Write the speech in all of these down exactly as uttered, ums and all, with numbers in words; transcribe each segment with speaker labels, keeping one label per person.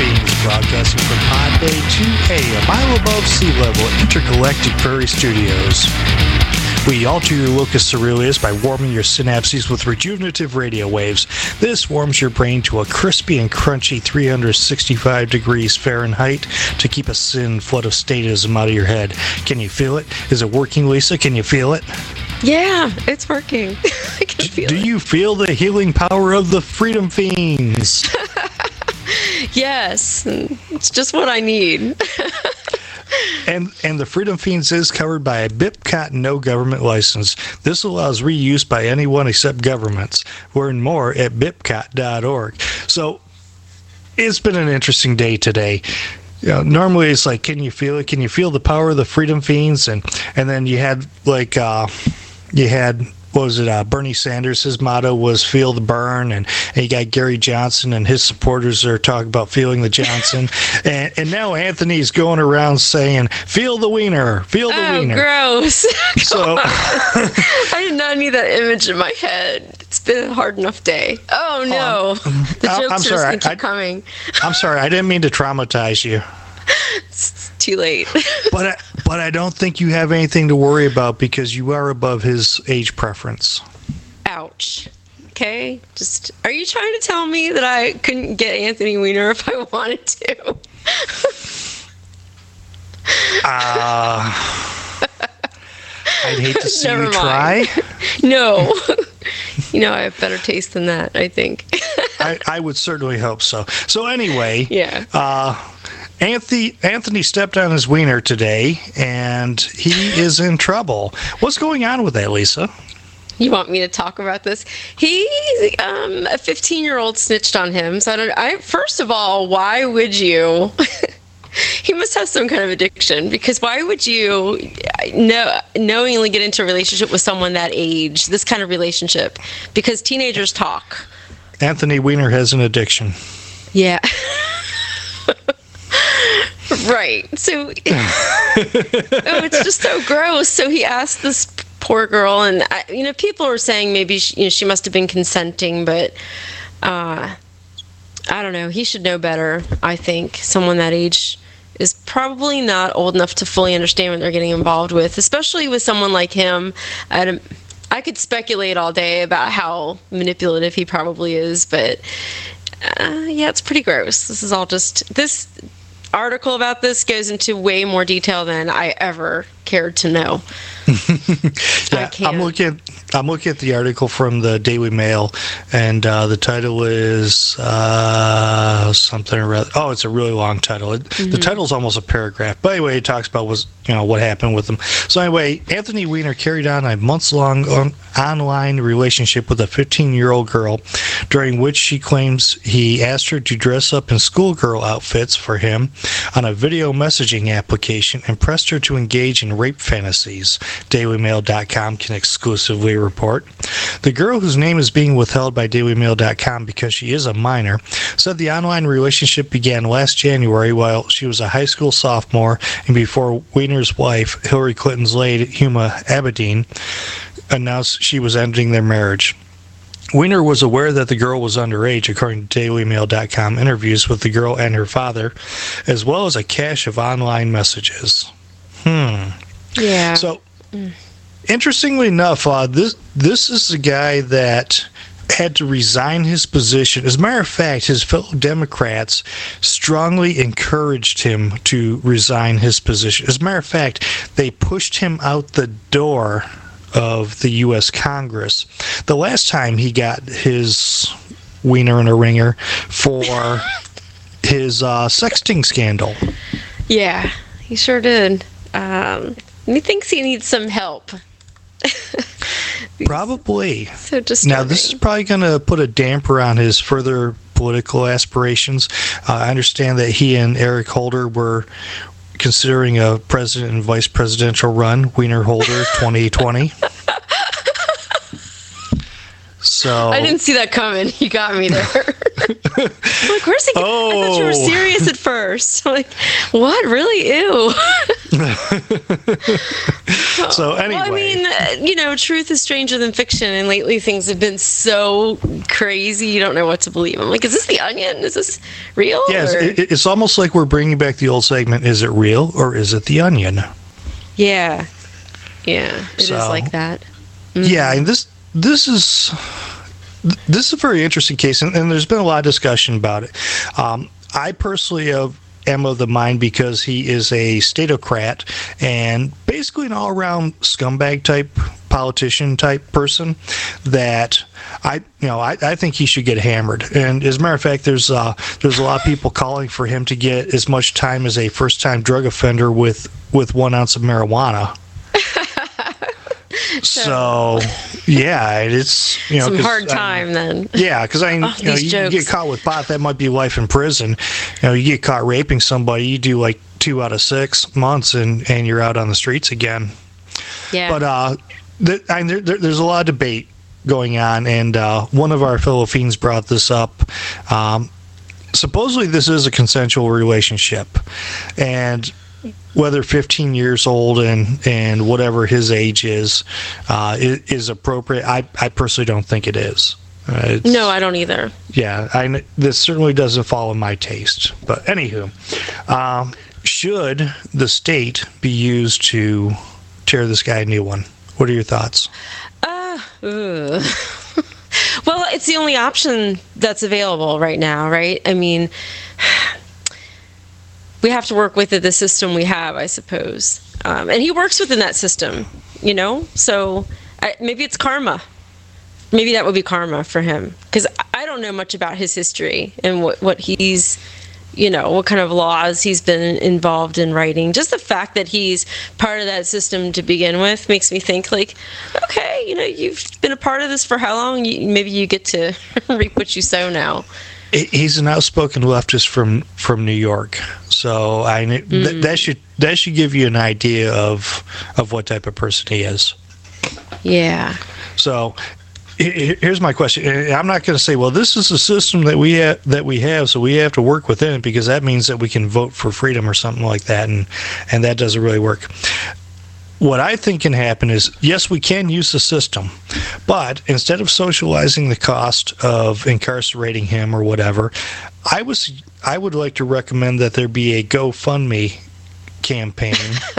Speaker 1: Fiends, broadcasting from Pod Bay two A, a mile above sea level at Intergalactic Prairie Studios. We alter your locus ceruleus by warming your synapses with rejuvenative radio waves. This warms your brain to a crispy and crunchy three hundred sixty-five degrees Fahrenheit to keep a sin flood of statism out of your head. Can you feel it? Is it working, Lisa? Can you feel it?
Speaker 2: Yeah, it's working. I can feel
Speaker 1: Do
Speaker 2: it.
Speaker 1: you feel the healing power of the Freedom Fiends?
Speaker 2: Yes, it's just what I need.
Speaker 1: And and the Freedom Fiends is covered by a B I P C O T no government license. This allows reuse by anyone except governments. Learn more at B I P C O T dot org. So it's been an interesting day today. You know, normally it's like, can you feel it? Can you feel the power of the Freedom Fiends? And and then you had like uh, you had. What was it? Uh, Bernie Sanders, his motto was "Feel the burn," and, and you got Gary Johnson and his supporters are talking about feeling the Johnson, and and now Anthony's going around saying "Feel the wiener, feel the
Speaker 2: oh,
Speaker 1: wiener."
Speaker 2: Gross!
Speaker 1: So
Speaker 2: I did not need that image in my head. It's been a hard enough day. Oh no,
Speaker 1: um,
Speaker 2: the
Speaker 1: I'm
Speaker 2: jokes are
Speaker 1: sorry,
Speaker 2: just gonna
Speaker 1: I,
Speaker 2: keep coming.
Speaker 1: I'm sorry, I didn't mean to traumatize you.
Speaker 2: It's too late.
Speaker 1: But I, but I don't think you have anything to worry about because you are above his age preference.
Speaker 2: Ouch. Okay, just are you trying to tell me that I couldn't get Anthony Weiner if I wanted to?
Speaker 1: uh, I'd hate to see
Speaker 2: Never
Speaker 1: you
Speaker 2: mind.
Speaker 1: try.
Speaker 2: No. You know, I have better taste than that, I think.
Speaker 1: I, I would certainly hope so. So anyway,
Speaker 2: Yeah.
Speaker 1: uh, Anthony Anthony stepped on his wiener today, and he is in trouble. What's going on with that, Lisa?
Speaker 2: You want me to talk about this? He, um, a fifteen-year-old snitched on him. So I don't. I first of all, why would you? He must have some kind of addiction, because why would you know, knowingly get into a relationship with someone that age, this kind of relationship? Because teenagers talk.
Speaker 1: Anthony Weiner has an addiction.
Speaker 2: Yeah. Right. So, it, oh, it's just so gross. So he asked this poor girl, and I, you know, people are saying maybe she, you know, she must have been consenting, but uh, I don't know. He should know better. I think someone that age is probably not old enough to fully understand what they're getting involved with, especially with someone like him. I, I could speculate all day about how manipulative he probably is, but uh, yeah, it's pretty gross. This is all just this. Article about this goes into way more detail than I ever cared to know.
Speaker 1: Yeah, I'm looking at I'm looking at the article from the Daily Mail, and uh, the title is uh, something or other. Oh, it's a really long title. It, mm-hmm. The title's almost a paragraph. But anyway, it talks about was you know what happened with him. So anyway, Anthony Weiner carried on a months-long on, online relationship with a fifteen-year-old girl, during which she claims he asked her to dress up in schoolgirl outfits for him on a video messaging application and pressed her to engage in rape fantasies. Daily Mail dot com can exclusively report. The girl, whose name is being withheld by Daily Mail dot com because she is a minor, said the online relationship began last January while she was a high school sophomore and before Weiner's wife, Hillary Clinton's lady, Huma Abedin, announced she was ending their marriage. Weiner was aware that the girl was underage, according to Daily Mail dot com interviews with the girl and her father, as well as a cache of online messages. Hmm.
Speaker 2: Yeah.
Speaker 1: So, interestingly enough, uh, this this is a guy that had to resign his position. As a matter of fact, his fellow Democrats strongly encouraged him to resign his position. As a matter of fact, they pushed him out the door of the U S Congress. The last time he got his wiener in a ringer for his uh, sexting scandal.
Speaker 2: Yeah, he sure did. Um, he thinks he needs some help.
Speaker 1: Probably.
Speaker 2: So disturbing.
Speaker 1: Now, this is probably going to put a damper on his further political aspirations. Uh, I understand that he and Eric Holder were considering a president and vice presidential run, Weiner Holder twenty twenty. So So
Speaker 2: I didn't see that coming. You got me there. I'm like, where's he?
Speaker 1: Oh.
Speaker 2: I thought you were serious at first. I'm like, what? Really? Ew.
Speaker 1: So anyway,
Speaker 2: well, I mean, uh, you know, truth is stranger than fiction, and lately things have been so crazy you don't know what to believe. I'm like, is this The Onion? Is this real?
Speaker 1: Yes,
Speaker 2: or?
Speaker 1: it, it's almost like we're bringing back the old segment. Is it real or is it The Onion?
Speaker 2: Yeah, yeah, it
Speaker 1: so,
Speaker 2: is like that. Mm-hmm.
Speaker 1: Yeah, and this this is this is a very interesting case, and, and there's been a lot of discussion about it. Um, I personally have. am of the mind because he is a statocrat and basically an all-around scumbag type politician type person that I you know I, I think he should get hammered. And as a matter of fact, there's uh, there's a lot of people calling for him to get as much time as a first-time drug offender with with one ounce of marijuana. So, yeah, it's, you know,
Speaker 2: some hard time
Speaker 1: I,
Speaker 2: then.
Speaker 1: Yeah, because I,
Speaker 2: oh,
Speaker 1: you know, you
Speaker 2: jokes.
Speaker 1: get caught with pot, that might be life in prison. You know, you get caught raping somebody, you do like two out of six months, and, and you're out on the streets again.
Speaker 2: Yeah.
Speaker 1: But uh, the, I, there, there's a lot of debate going on, and uh, one of our fellow fiends brought this up. Um, supposedly, this is a consensual relationship, and whether fifteen years old and, and whatever his age is, uh, is, is appropriate. I, I personally don't think it is. Uh,
Speaker 2: no, I don't either.
Speaker 1: Yeah, I, this certainly doesn't follow my taste. But anywho, um, should the state be used to tear this guy a new one? What are your thoughts?
Speaker 2: Uh, ugh. Well, it's the only option that's available right now, right? I mean, we have to work with the system we have, I suppose. Um, and he works within that system, you know? So I, maybe it's karma. Maybe that would be karma for him. Because I don't know much about his history and what, what he's, you know, what kind of laws he's been involved in writing. Just the fact that he's part of that system to begin with makes me think, like, okay, you know, you've been a part of this for how long? You, maybe you get to reap what you sow now.
Speaker 1: He's an outspoken leftist from, from New York, so I th- mm. that should that should give you an idea of of what type of person he is.
Speaker 2: Yeah.
Speaker 1: So here's my question. I'm not going to say, well, this is a system that we have, that we have, so we have to work within it, because that means that we can vote for freedom or something like that, and and that doesn't really work. What I think can happen is, yes, we can use the system, but instead of socializing the cost of incarcerating him or whatever, I was I would like to recommend that there be a GoFundMe campaign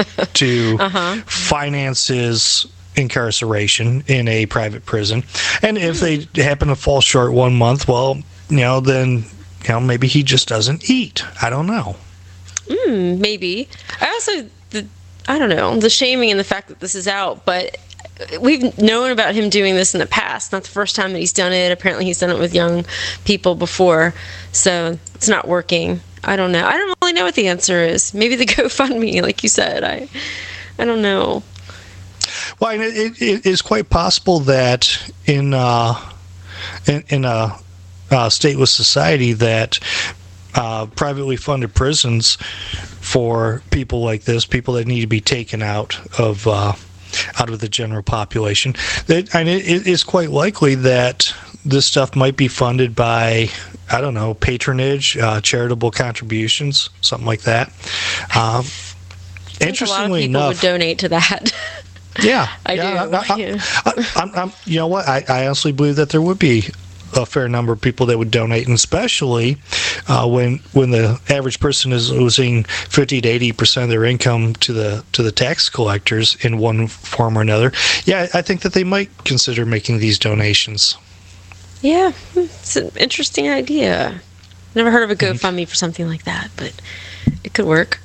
Speaker 1: to uh-huh. finance his incarceration in a private prison. And if they happen to fall short one month, well, you know, then, you know, maybe he just doesn't eat. I don't know.
Speaker 2: Mm, maybe. I also... the. I don't know, the shaming and the fact that this is out, but we've known about him doing this in the past. Not the first time that he's done it. Apparently he's done it with young people before, so it's not working. I don't know. I don't really know what the answer is. Maybe the GoFundMe, like you said. I I don't know.
Speaker 1: Well, it, it is quite possible that in, uh, in, in a uh, stateless society that uh, privately funded prisons for people like this, people that need to be taken out of uh, out of the general population, that and it, it is quite likely that this stuff might be funded by, I don't know, patronage, uh, charitable contributions, something like that. Um, interestingly
Speaker 2: a lot of people
Speaker 1: enough,
Speaker 2: would donate to that.
Speaker 1: Yeah,
Speaker 2: I
Speaker 1: yeah,
Speaker 2: do.
Speaker 1: I, I,
Speaker 2: yeah.
Speaker 1: I, I'm, I'm, you know what? I, I honestly believe that there would be a fair number of people that would donate, and especially uh, when when the average person is losing fifty to eighty percent of their income to the to the tax collectors in one form or another. Yeah, I think that they might consider making these donations.
Speaker 2: Yeah, it's an interesting idea. Never heard of a GoFundMe for something like that, but it could work.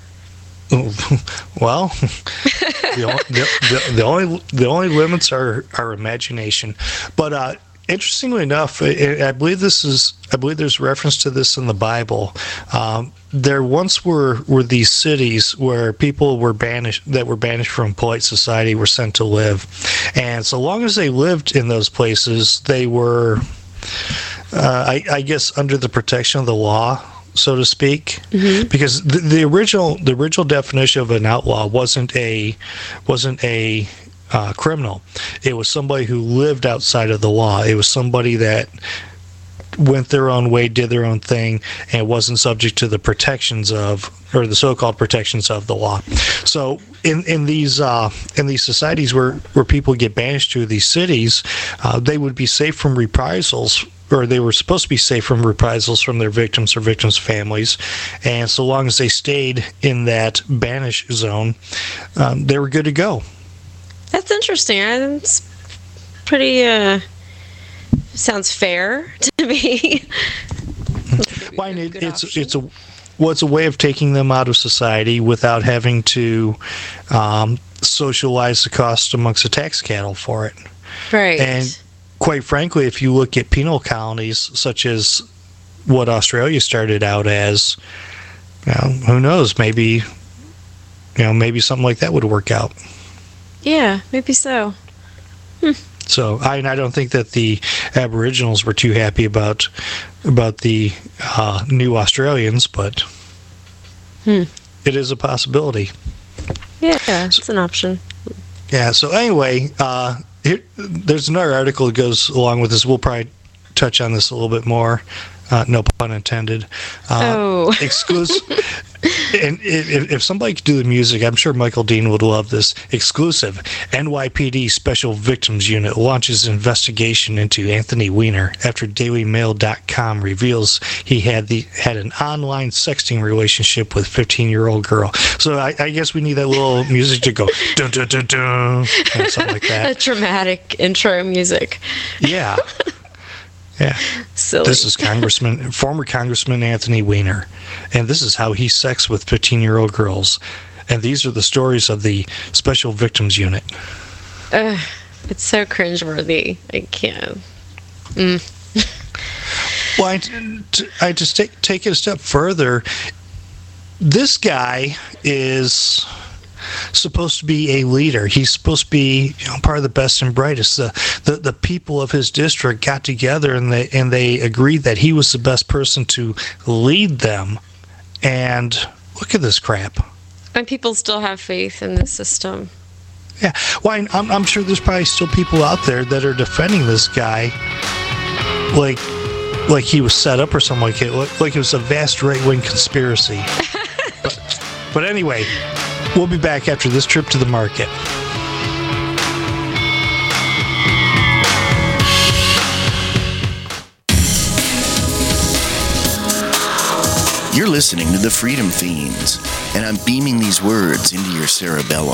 Speaker 1: Well, the, only, the, the, the only the only limits are our imagination. But uh, interestingly enough, I, I believe this is I believe there's reference to this in the Bible. Um, there once were were these cities where people were banished that were banished from polite society were sent to live, and so long as they lived in those places, they were, uh, I, I guess, under the protection of the law, so to speak, mm-hmm. because the, the original the original definition of an outlaw wasn't a wasn't a uh, criminal. It was somebody who lived outside of the law. It was somebody that went their own way, did their own thing, and wasn't subject to the protections of, or the so-called protections of the law. So in in these uh, in these societies where, where people get banished to these cities, uh, they would be safe from reprisals, or they were supposed to be safe from reprisals from their victims or victims' families. And so long as they stayed in that banish zone, um, they were good to go.
Speaker 2: That's interesting. It's pretty... Uh... Sounds fair to me.
Speaker 1: Well, it, it's option. it's a well, it's a way of taking them out of society without having to um, socialize the cost amongst the tax cattle for it.
Speaker 2: Right.
Speaker 1: And quite frankly, if you look at penal colonies such as what Australia started out as, you know, who knows? Maybe you know, maybe something like that would work out.
Speaker 2: Yeah, maybe so. Hmm.
Speaker 1: So I, I don't think that the Aboriginals were too happy about about the uh, new Australians, but
Speaker 2: hmm.
Speaker 1: it is a possibility.
Speaker 2: Yeah, it's an option.
Speaker 1: Yeah. So anyway, uh, here, there's another article that goes along with this. We'll probably touch on this a little bit more. Uh, no pun intended. Uh,
Speaker 2: oh.
Speaker 1: Exclusive. And if, if somebody could do the music, I'm sure Michael Dean would love this. Exclusive. N Y P D Special Victims Unit launches investigation into Anthony Weiner after Daily Mail dot com reveals he had the had an online sexting relationship with fifteen-year-old girl. So I, I guess we need that little music to go dun dun dun dun, you know, something like that.
Speaker 2: A dramatic intro music.
Speaker 1: Yeah. Yeah.
Speaker 2: Silly.
Speaker 1: This is Congressman, former Congressman Anthony Weiner, and this is how he sexts with fifteen-year-old girls. And these are the stories of the Special Victims Unit.
Speaker 2: Uh, it's so cringeworthy. I can't. Mm.
Speaker 1: Well, I, I just take take it a step further. This guy is supposed to be a leader. He's supposed to be, you know, part of the best and brightest. The, the the people of his district got together and they and they agreed that he was the best person to lead them. And look at this crap.
Speaker 2: And people still have faith in the system.
Speaker 1: Yeah. Well, I'm I'm sure there's probably still people out there that are defending this guy, like like he was set up or something like it, like, like it was a vast right-wing conspiracy. but, but anyway. We'll be back after this trip to the market.
Speaker 3: You're listening to The Freedom Fiends, and I'm beaming these words into your cerebellum.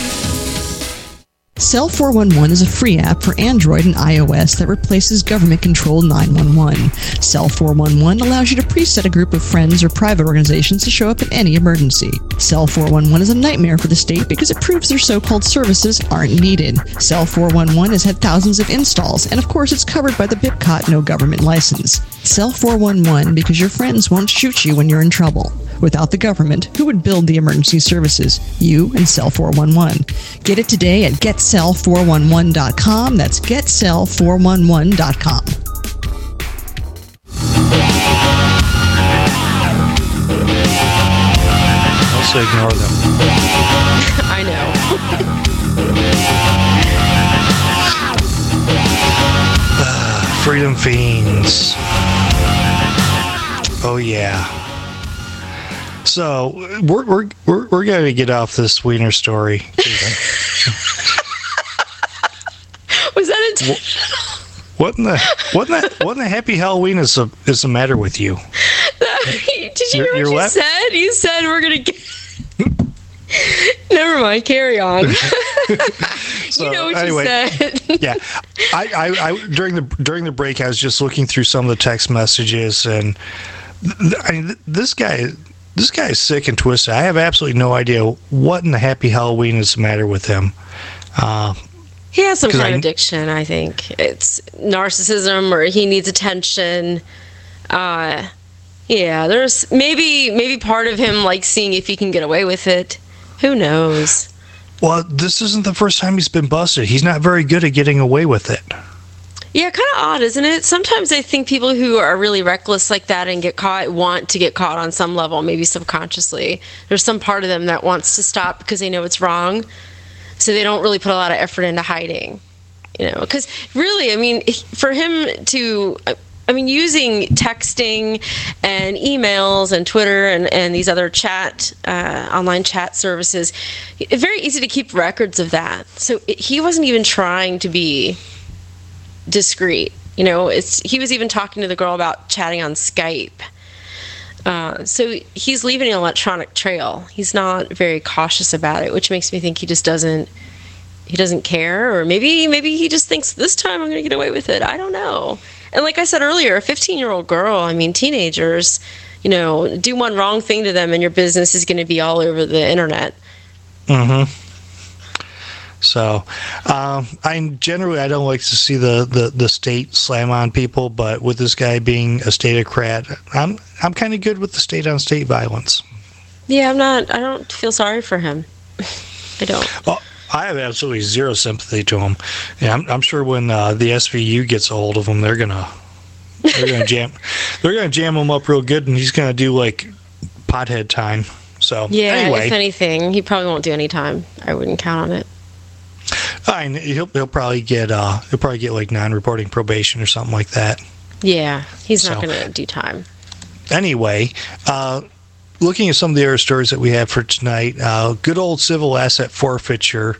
Speaker 4: Cell four one one is a free app for Android and iOS that replaces government-controlled nine one one. Cell four one one allows you to preset a group of friends or private organizations to show up in any emergency. Cell four one one is a nightmare for the state because it proves their so-called services aren't needed. Cell four one one has had thousands of installs, and of course it's covered by the B I P C O T no government license. Cell four one one because your friends won't shoot you when you're in trouble. Without the government, who would build the emergency services? You and Cell four one one. Get it today at get cell four one one dot com. That's get cell four one one dot com.
Speaker 1: Also ignore them.
Speaker 2: I know.
Speaker 1: uh, Freedom Fiends. Oh yeah. So we're we're we're, we're going to get off this Weiner story.
Speaker 2: Was that intentional?
Speaker 1: What in the what in the what in the happy Halloween is the is the matter with you?
Speaker 2: Did you
Speaker 1: You're-
Speaker 2: hear
Speaker 1: you're
Speaker 2: what you
Speaker 1: what?
Speaker 2: said? You said we're gonna get. Never mind. Carry on.
Speaker 1: So,
Speaker 2: you know what
Speaker 1: anyway,
Speaker 2: you said.
Speaker 1: yeah, I, I, I during the during the break, I was just looking through some of the text messages, and th- I mean, th- this guy, this guy is sick and twisted. I have absolutely no idea what in the happy Halloween is the matter with him. Uh,
Speaker 2: He has some
Speaker 1: 'Cause
Speaker 2: kind
Speaker 1: I-
Speaker 2: of addiction, I think. It's narcissism, or he needs attention. Uh, yeah, there's maybe maybe part of him like seeing if he can get away with it. Who knows?
Speaker 1: well, this isn't the first time he's been busted. He's not very good at getting away with it.
Speaker 2: Yeah, kind of odd, isn't it? Sometimes I think people who are really reckless like that and get caught want to get caught on some level, maybe subconsciously. There's some part of them that wants to stop because they know it's wrong. so they don't really put a lot of effort into hiding, you know, because really, I mean, for him to, I mean, using texting and emails and Twitter and, and these other chat, uh, online chat services, it's very easy to keep records of that. So it, he wasn't even trying to be discreet. You know, it's he was even talking to the girl about chatting on Skype. Uh, so he's leaving an electronic trail. He's not very cautious about it, which makes me think he just doesn't he doesn't care, or maybe maybe he just thinks this time I'm going to get away with it. I don't know. And like I said earlier, a fifteen-year-old girl, I mean, teenagers, you know, do one wrong thing to them and your business is going to be all over the internet.
Speaker 1: Mm-hmm. So, um, I generally I don't like to see the, the, the state slam on people, but with this guy being a statocrat, I'm I'm kind of good with the state on state violence.
Speaker 2: Yeah, I'm not. I don't feel sorry for him. I don't.
Speaker 1: Well, I have absolutely zero sympathy to him. Yeah, I'm, I'm sure when uh, the S V U gets a hold of him, they're gonna they're gonna jam they're gonna jam him up real good, and he's gonna do like pothead time. So
Speaker 2: yeah,
Speaker 1: anyway,
Speaker 2: if anything, he probably won't do any time. I wouldn't count on it.
Speaker 1: Fine, he'll he'll probably get uh he'll probably get like non-reporting probation or something like that.
Speaker 2: Yeah, he's not
Speaker 1: So-
Speaker 2: going to do time.
Speaker 1: Anyway, uh, looking at some of the other stories that we have for tonight, uh, good old civil asset forfeiture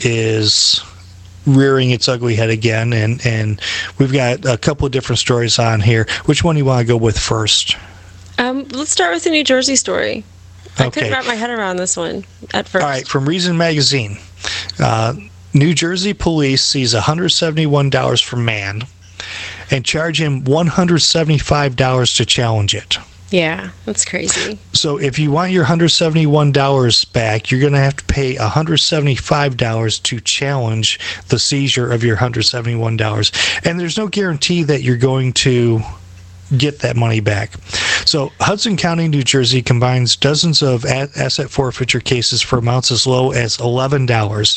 Speaker 1: is rearing its ugly head again, and, and we've got a couple of different stories on here. Which one do you want to go with first?
Speaker 2: Um, let's start with the New Jersey story. I couldn't
Speaker 1: Okay.
Speaker 2: wrap my head around this one at first.
Speaker 1: All right, from Reason Magazine. Uh, New Jersey police seize one hundred seventy-one dollars from man and charge him one hundred seventy-five dollars to challenge it.
Speaker 2: Yeah, that's crazy.
Speaker 1: So if you want your one hundred seventy-one dollars back, you're going to have to pay one hundred seventy-five dollars to challenge the seizure of your one hundred seventy-one dollars. And there's no guarantee that you're going to get that money back. So Hudson County, New Jersey combines dozens of a- asset forfeiture cases for amounts as low as eleven dollars.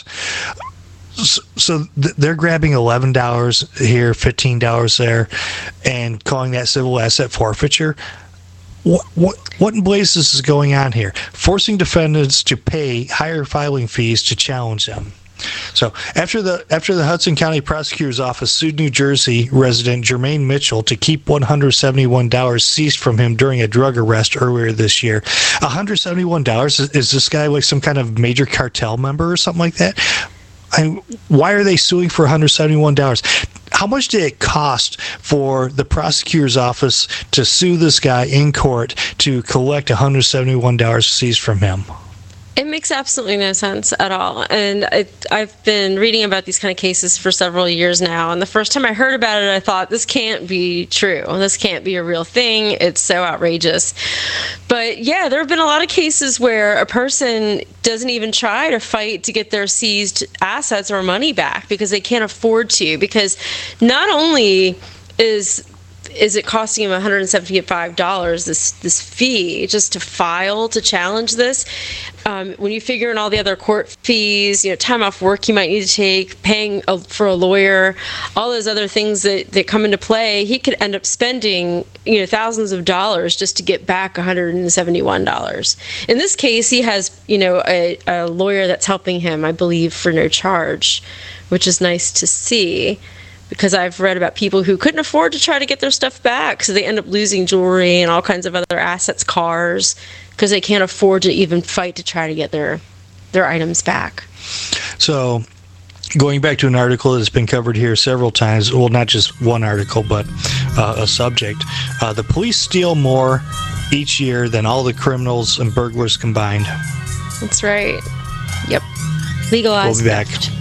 Speaker 1: So, so th- they're grabbing eleven dollars here, fifteen dollars there, and calling that civil asset forfeiture. What, what, what in blazes is going on here? Forcing defendants to pay higher filing fees to challenge them. So after the after the Hudson County Prosecutor's Office sued New Jersey resident Jermaine Mitchell to keep one hundred seventy-one dollars seized from him during a drug arrest earlier this year. one hundred seventy-one dollars? Is, is this guy like some kind of major cartel member or something like that? I, why are they suing for one hundred seventy-one dollars? How much did it cost for the prosecutor's office to sue this guy in court to collect one hundred seventy-one dollars seized from him?
Speaker 2: It makes absolutely no sense at all. And it, I've been reading about these kind of cases for several years now. And the first time I heard about it, I thought, this can't be true. This can't be a real thing. It's so outrageous. But yeah, there have been a lot of cases where a person doesn't even try to fight to get their seized assets or money back because they can't afford to. Because not only is is it costing him one hundred seventy-five dollars, this this fee, just to file, to challenge this? Um, when you figure in all the other court fees, you know, time off work you might need to take, paying a, for a lawyer, all those other things that, that come into play, he could end up spending, you know, thousands of dollars just to get back one hundred seventy-one dollars. In this case, he has, you know, a, a lawyer that's helping him, I believe, for no charge, which is nice to see. Because I've read about people who couldn't afford to try to get their stuff back, so they end up losing jewelry and all kinds of other assets, cars, because they can't afford to even fight to try to get their their items back.
Speaker 1: So, going back to an article that's been covered here several times, well, not just one article, but uh, a subject. Uh, the police steal more each year than all the criminals and burglars combined.
Speaker 2: That's right. Yep. Legalized
Speaker 1: We'll be back.
Speaker 2: theft.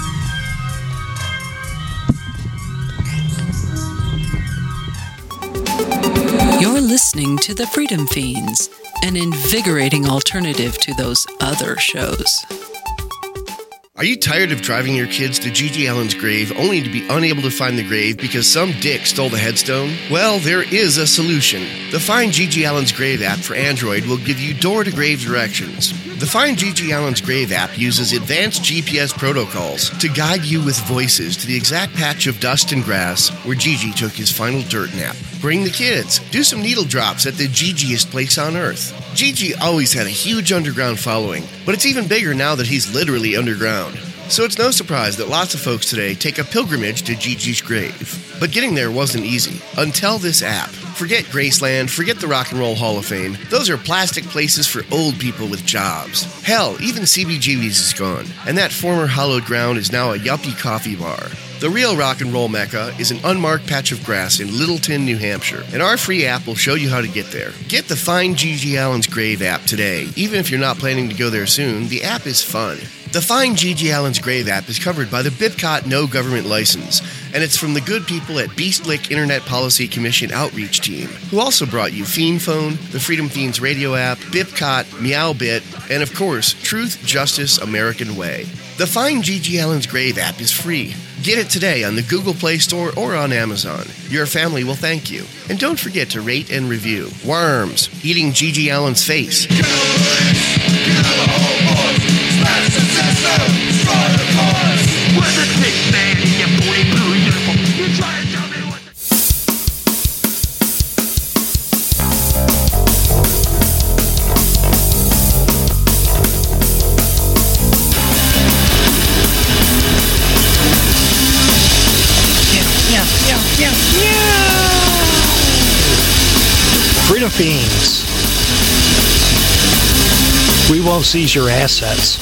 Speaker 5: You're listening to The Freedom Fiends, an invigorating alternative to those other shows.
Speaker 3: Are you tired of driving your kids to Gigi Allen's grave only to be unable to find the grave because some dick stole the headstone? Well, there is a solution. The Find Gigi Allen's Grave app for Android will give you door-to-grave directions. The Find Gigi Allen's Grave app uses advanced G P S protocols to guide you with voices to the exact patch of dust and grass where Gigi took his final dirt nap. Bring the kids. Do some needle drops at the Gigiest place on earth. Gigi always had a huge underground following, but it's even bigger now that he's literally underground. So it's no surprise that lots of folks today take a pilgrimage to Gigi's grave. But getting there wasn't easy, until this app. Forget Graceland, forget the Rock and Roll Hall of Fame. Those are plastic places for old people with jobs. Hell, even C B G B's is gone, and that former hallowed ground is now a yuppie coffee bar. The real rock and roll mecca is an unmarked patch of grass in Littleton, New Hampshire, and our free app will show you how to get there. Get the Find Gigi Allen's Grave app today. Even if you're not planning to go there soon, the app is fun. The Find Gigi Allen's Grave app is covered by the B I P C O T No Government License, and it's from the good people at Beast Lick Internet Policy Commission Outreach Team, who also brought you Fiend Phone, the Freedom Fiends radio app, B I P C O T, Meowbit, and of course, Truth, Justice, American Way. The Find Gigi Allen's Grave app is free. Get it today on the Google Play Store or on Amazon. Your family will thank you. And don't forget to rate and review. Worms, eating Gigi Allen's face.
Speaker 1: Freedom Fiends. We won't seize your assets.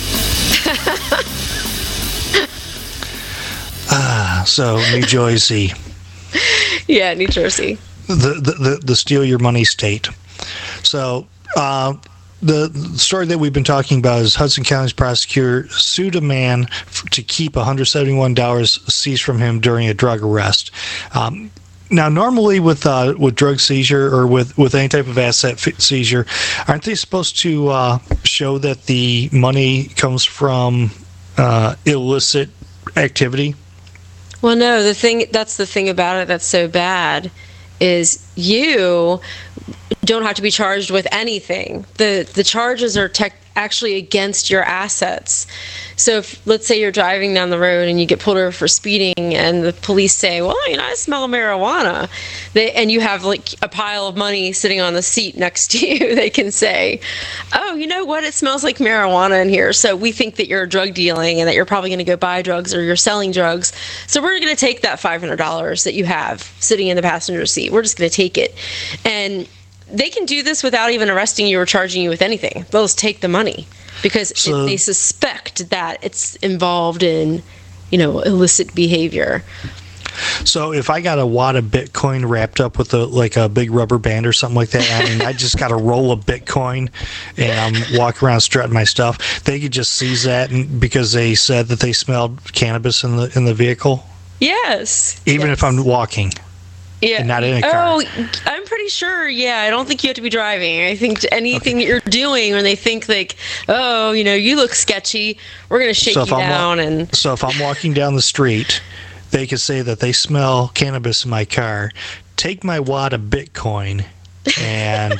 Speaker 1: ah, so New Jersey.
Speaker 2: Yeah, New Jersey.
Speaker 1: The the the, the steal your money state. So uh, the, the story that we've been talking about is Hudson County's prosecutor sued a man f- to keep one hundred seventy-one dollars seized from him during a drug arrest. Um, Now, normally with uh, with drug seizure or with, with any type of asset f- seizure, aren't they supposed to uh, show that the money comes from uh, illicit activity?
Speaker 2: Well, no. The thing that's the thing about it that's so bad is you don't have to be charged with anything. the The charges are tech. actually against your assets. So if, let's say you're driving down the road and you get pulled over for speeding and the police say, well, you know, I smell marijuana. They, and you have like a pile of money sitting on the seat next to you. They can say, oh, you know what? It smells like marijuana in here. So we think that you're drug dealing and that you're probably going to go buy drugs or you're selling drugs. So we're going to take that five hundred dollars that you have sitting in the passenger seat. We're just going to take it. And they can do this without even arresting you or charging you with anything. They'll just take the money because
Speaker 1: so,
Speaker 2: it, they suspect that it's involved in, you know, illicit behavior.
Speaker 1: So if I got a wad of Bitcoin wrapped up with a like a big rubber band or something like that, I mean, I just got a roll of Bitcoin and I'm walking around strutting my stuff, they could just seize that and, because they said that they smelled cannabis in the in the vehicle?
Speaker 2: Yes.
Speaker 1: Even
Speaker 2: yes.
Speaker 1: if I'm walking.
Speaker 2: Yeah.
Speaker 1: And not in a car.
Speaker 2: Oh, I'm pretty sure. Yeah, I don't think you have to be driving. I think anything okay. that you're doing when they think like, oh, you know, you look sketchy, we're going to shake
Speaker 1: so
Speaker 2: you down. Wa- and
Speaker 1: So if I'm walking down the street, they could say that they smell cannabis in my car, take my wad of Bitcoin, and...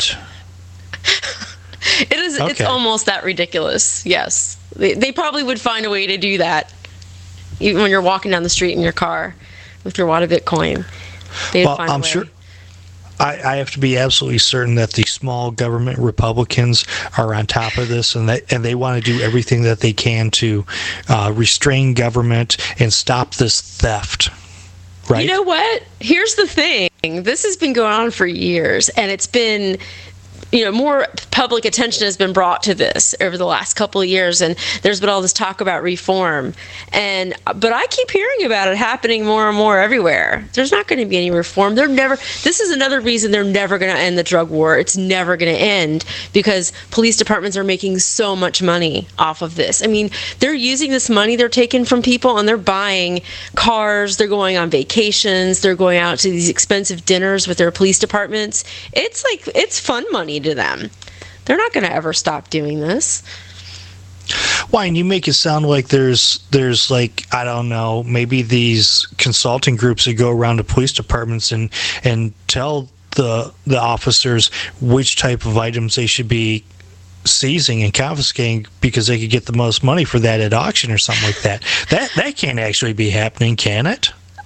Speaker 2: it is.
Speaker 1: Okay.
Speaker 2: It's almost that ridiculous, yes. They, they probably would find a way to do that, even when you're walking down the street in your car with your wad of Bitcoin. They'd
Speaker 1: well,
Speaker 2: find
Speaker 1: I'm
Speaker 2: a way.
Speaker 1: sure. I, I have to be absolutely certain that the small government Republicans are on top of this, and they and they want to do everything that they can to uh, restrain government and stop this theft. Right?
Speaker 2: You know what? Here's the thing. This has been going on for years, and it's been, you know, more public attention has been brought to this over the last couple of years, and there's been all this talk about reform. And but I keep hearing about it happening more and more everywhere. There's not going to be any reform. They're never. This is another reason they're never going to end the drug war. It's never going to end because police departments are making so much money off of this. I mean, they're using this money they're taking from people, and they're buying cars. They're going on vacations. They're going out to these expensive dinners with their police departments. It's like it's fun money to them. They're not going to ever stop doing this.
Speaker 1: Why? And you make it sound like there's there's like, I don't know, maybe these consulting groups that go around to police departments and and tell the the officers which type of items they should be seizing and confiscating because they could get the most money for that at auction or something like that. That that can't actually be happening, can it?
Speaker 2: I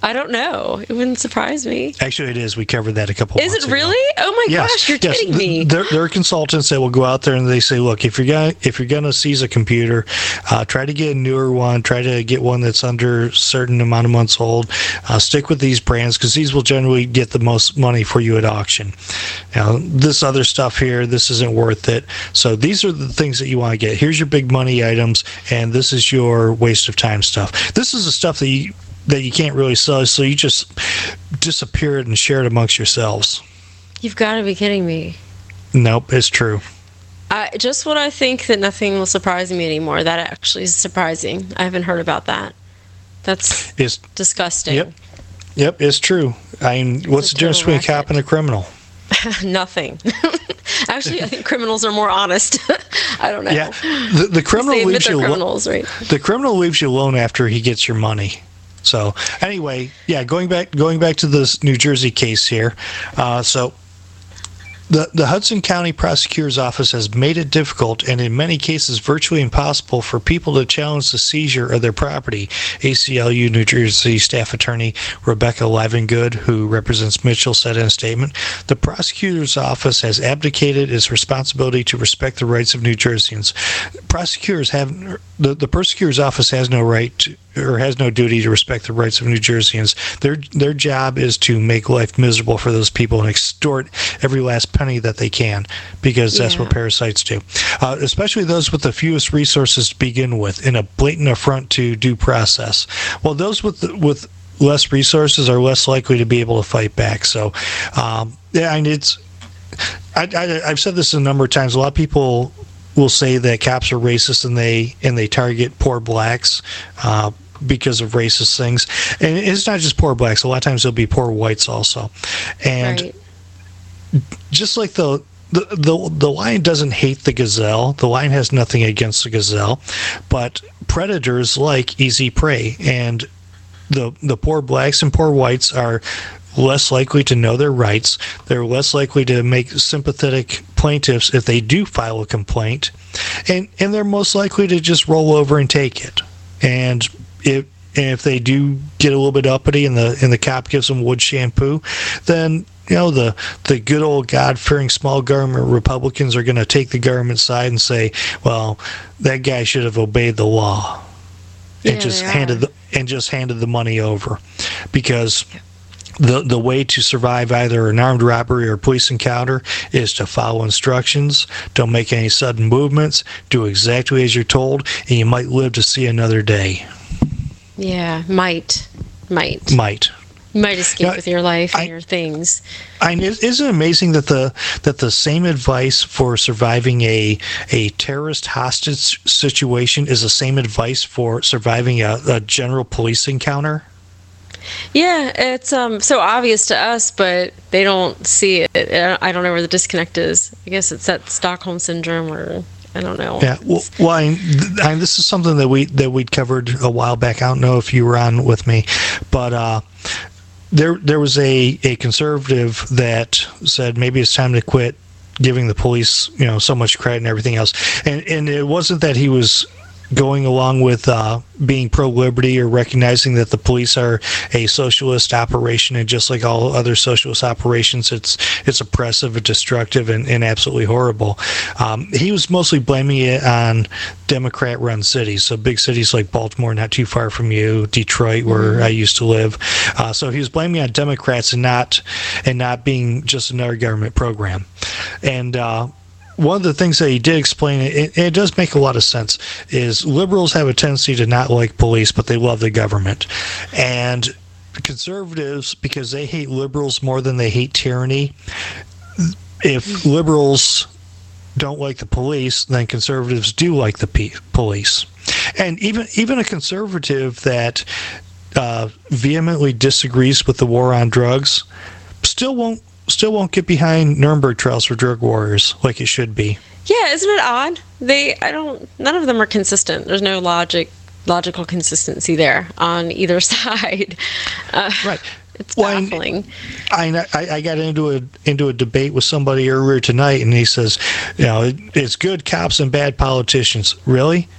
Speaker 2: I don't know. It wouldn't surprise me.
Speaker 1: Actually, it is. We covered that a couple
Speaker 2: Is
Speaker 1: months
Speaker 2: it
Speaker 1: ago.
Speaker 2: really? Oh my
Speaker 1: yes.
Speaker 2: gosh, you're
Speaker 1: yes.
Speaker 2: kidding me.
Speaker 1: There, there are consultants that will go out there and they say, look, if you're gonna if you're gonna seize a computer, uh, try to get a newer one. Try to get one that's under a certain amount of months old. Uh, stick with these brands because these will generally get the most money for you at auction. Now, this other stuff here, this isn't worth it. So these are the things that you want to get. Here's your big money items, and this is your waste of time stuff. This is the stuff that you that you can't really sell, so you just disappear it and share it amongst yourselves.
Speaker 2: You've got to be kidding me.
Speaker 1: Nope, it's true.
Speaker 2: I, just when I think that nothing will surprise me anymore, that actually is surprising. I haven't heard about that. That's
Speaker 1: it's,
Speaker 2: disgusting.
Speaker 1: Yep, yep, it's true. I mean, what's the difference between a cop and a criminal?
Speaker 2: Nothing. Actually, I think criminals are more honest. I don't know.
Speaker 1: Yeah, the, the criminal
Speaker 2: they
Speaker 1: leaves you
Speaker 2: criminals,
Speaker 1: alone.
Speaker 2: Right?
Speaker 1: The criminal leaves you alone after he gets your money. So anyway, yeah, going back going back to this New Jersey case here. Uh, so the the Hudson County Prosecutor's Office has made it difficult and in many cases virtually impossible for people to challenge the seizure of their property. A C L U New Jersey staff attorney Rebecca Livengood, who represents Mitchell, said in a statement, "The prosecutor's office has abdicated its responsibility to respect the rights of New Jerseyans. Prosecutors have the, the prosecutor's office has no right to, or has no duty to respect the rights of New Jerseyans. Their their job is to make life miserable for those people and extort every last penny that they can, because that's
Speaker 2: yeah.
Speaker 1: what parasites do, uh, especially those with the fewest resources to begin with, in a blatant affront to due process. Well, those with with less resources are less likely to be able to fight back. So, um, yeah, and it's I, I, I've said this a number of times. A lot of people will say that cops are racist and they and they target poor blacks uh, because of racist things. And it's not just poor blacks. A lot of times it'll be poor whites also. And
Speaker 2: right.
Speaker 1: just like the, the the the lion doesn't hate the gazelle, the lion has nothing against the gazelle, but predators like easy prey. And the the poor blacks and poor whites are less likely to know their rights. They're less likely to make sympathetic plaintiffs if they do file a complaint, and and they're most likely to just roll over and take it. And if and if they do get a little bit uppity and the and the cop gives them wood shampoo, then you know the the good old God-fearing small government Republicans are going to take the government side and say, well, that guy should have obeyed the law, and
Speaker 2: yeah,
Speaker 1: just handed the, and just handed the money over, because The the way to survive either an armed robbery or police encounter is to follow instructions, don't make any sudden movements, do exactly as you're told, and you might live to see another day.
Speaker 2: Yeah, might. Might.
Speaker 1: Might.
Speaker 2: You might escape
Speaker 1: now,
Speaker 2: with your life and
Speaker 1: I,
Speaker 2: your things.
Speaker 1: I isn't it amazing that the that the same advice for surviving a a terrorist hostage situation is the same advice for surviving a, a general police encounter?
Speaker 2: Yeah, it's um so obvious to us, but they don't see it. I don't know where the disconnect is. I guess it's that Stockholm syndrome, or I don't know.
Speaker 1: Yeah, well, well I, I, this is something that we that we'd covered a while back. I don't know if you were on with me, but uh, there there was a, a conservative that said maybe it's time to quit giving the police, you know, so much credit and everything else. And and it wasn't that he was going along with uh, being pro-liberty or recognizing that the police are a socialist operation, and just like all other socialist operations, it's it's oppressive and destructive and, and absolutely horrible. Um, he was mostly blaming it on Democrat-run cities, so big cities like Baltimore, not too far from you, Detroit, where mm-hmm. I used to live. Uh, so he was blaming it on Democrats and not and not being just another government program. And uh, one of the things that he did explain, it, it does make a lot of sense, is liberals have a tendency to not like police, but they love the government. And conservatives, because they hate liberals more than they hate tyranny, if liberals don't like the police, then conservatives do like the p- police. And even even a conservative that uh, vehemently disagrees with the war on drugs still won't still won't get behind Nuremberg trials for drug warriors like it should be.
Speaker 2: Yeah, isn't it odd? They, I don't, none of them are consistent. There's no logic, logical consistency there on either side. Uh,
Speaker 1: right.
Speaker 2: It's
Speaker 1: well,
Speaker 2: baffling.
Speaker 1: I, I I got into a into a debate with somebody earlier tonight, and he says, you know, it, it's good cops and bad politicians. Really?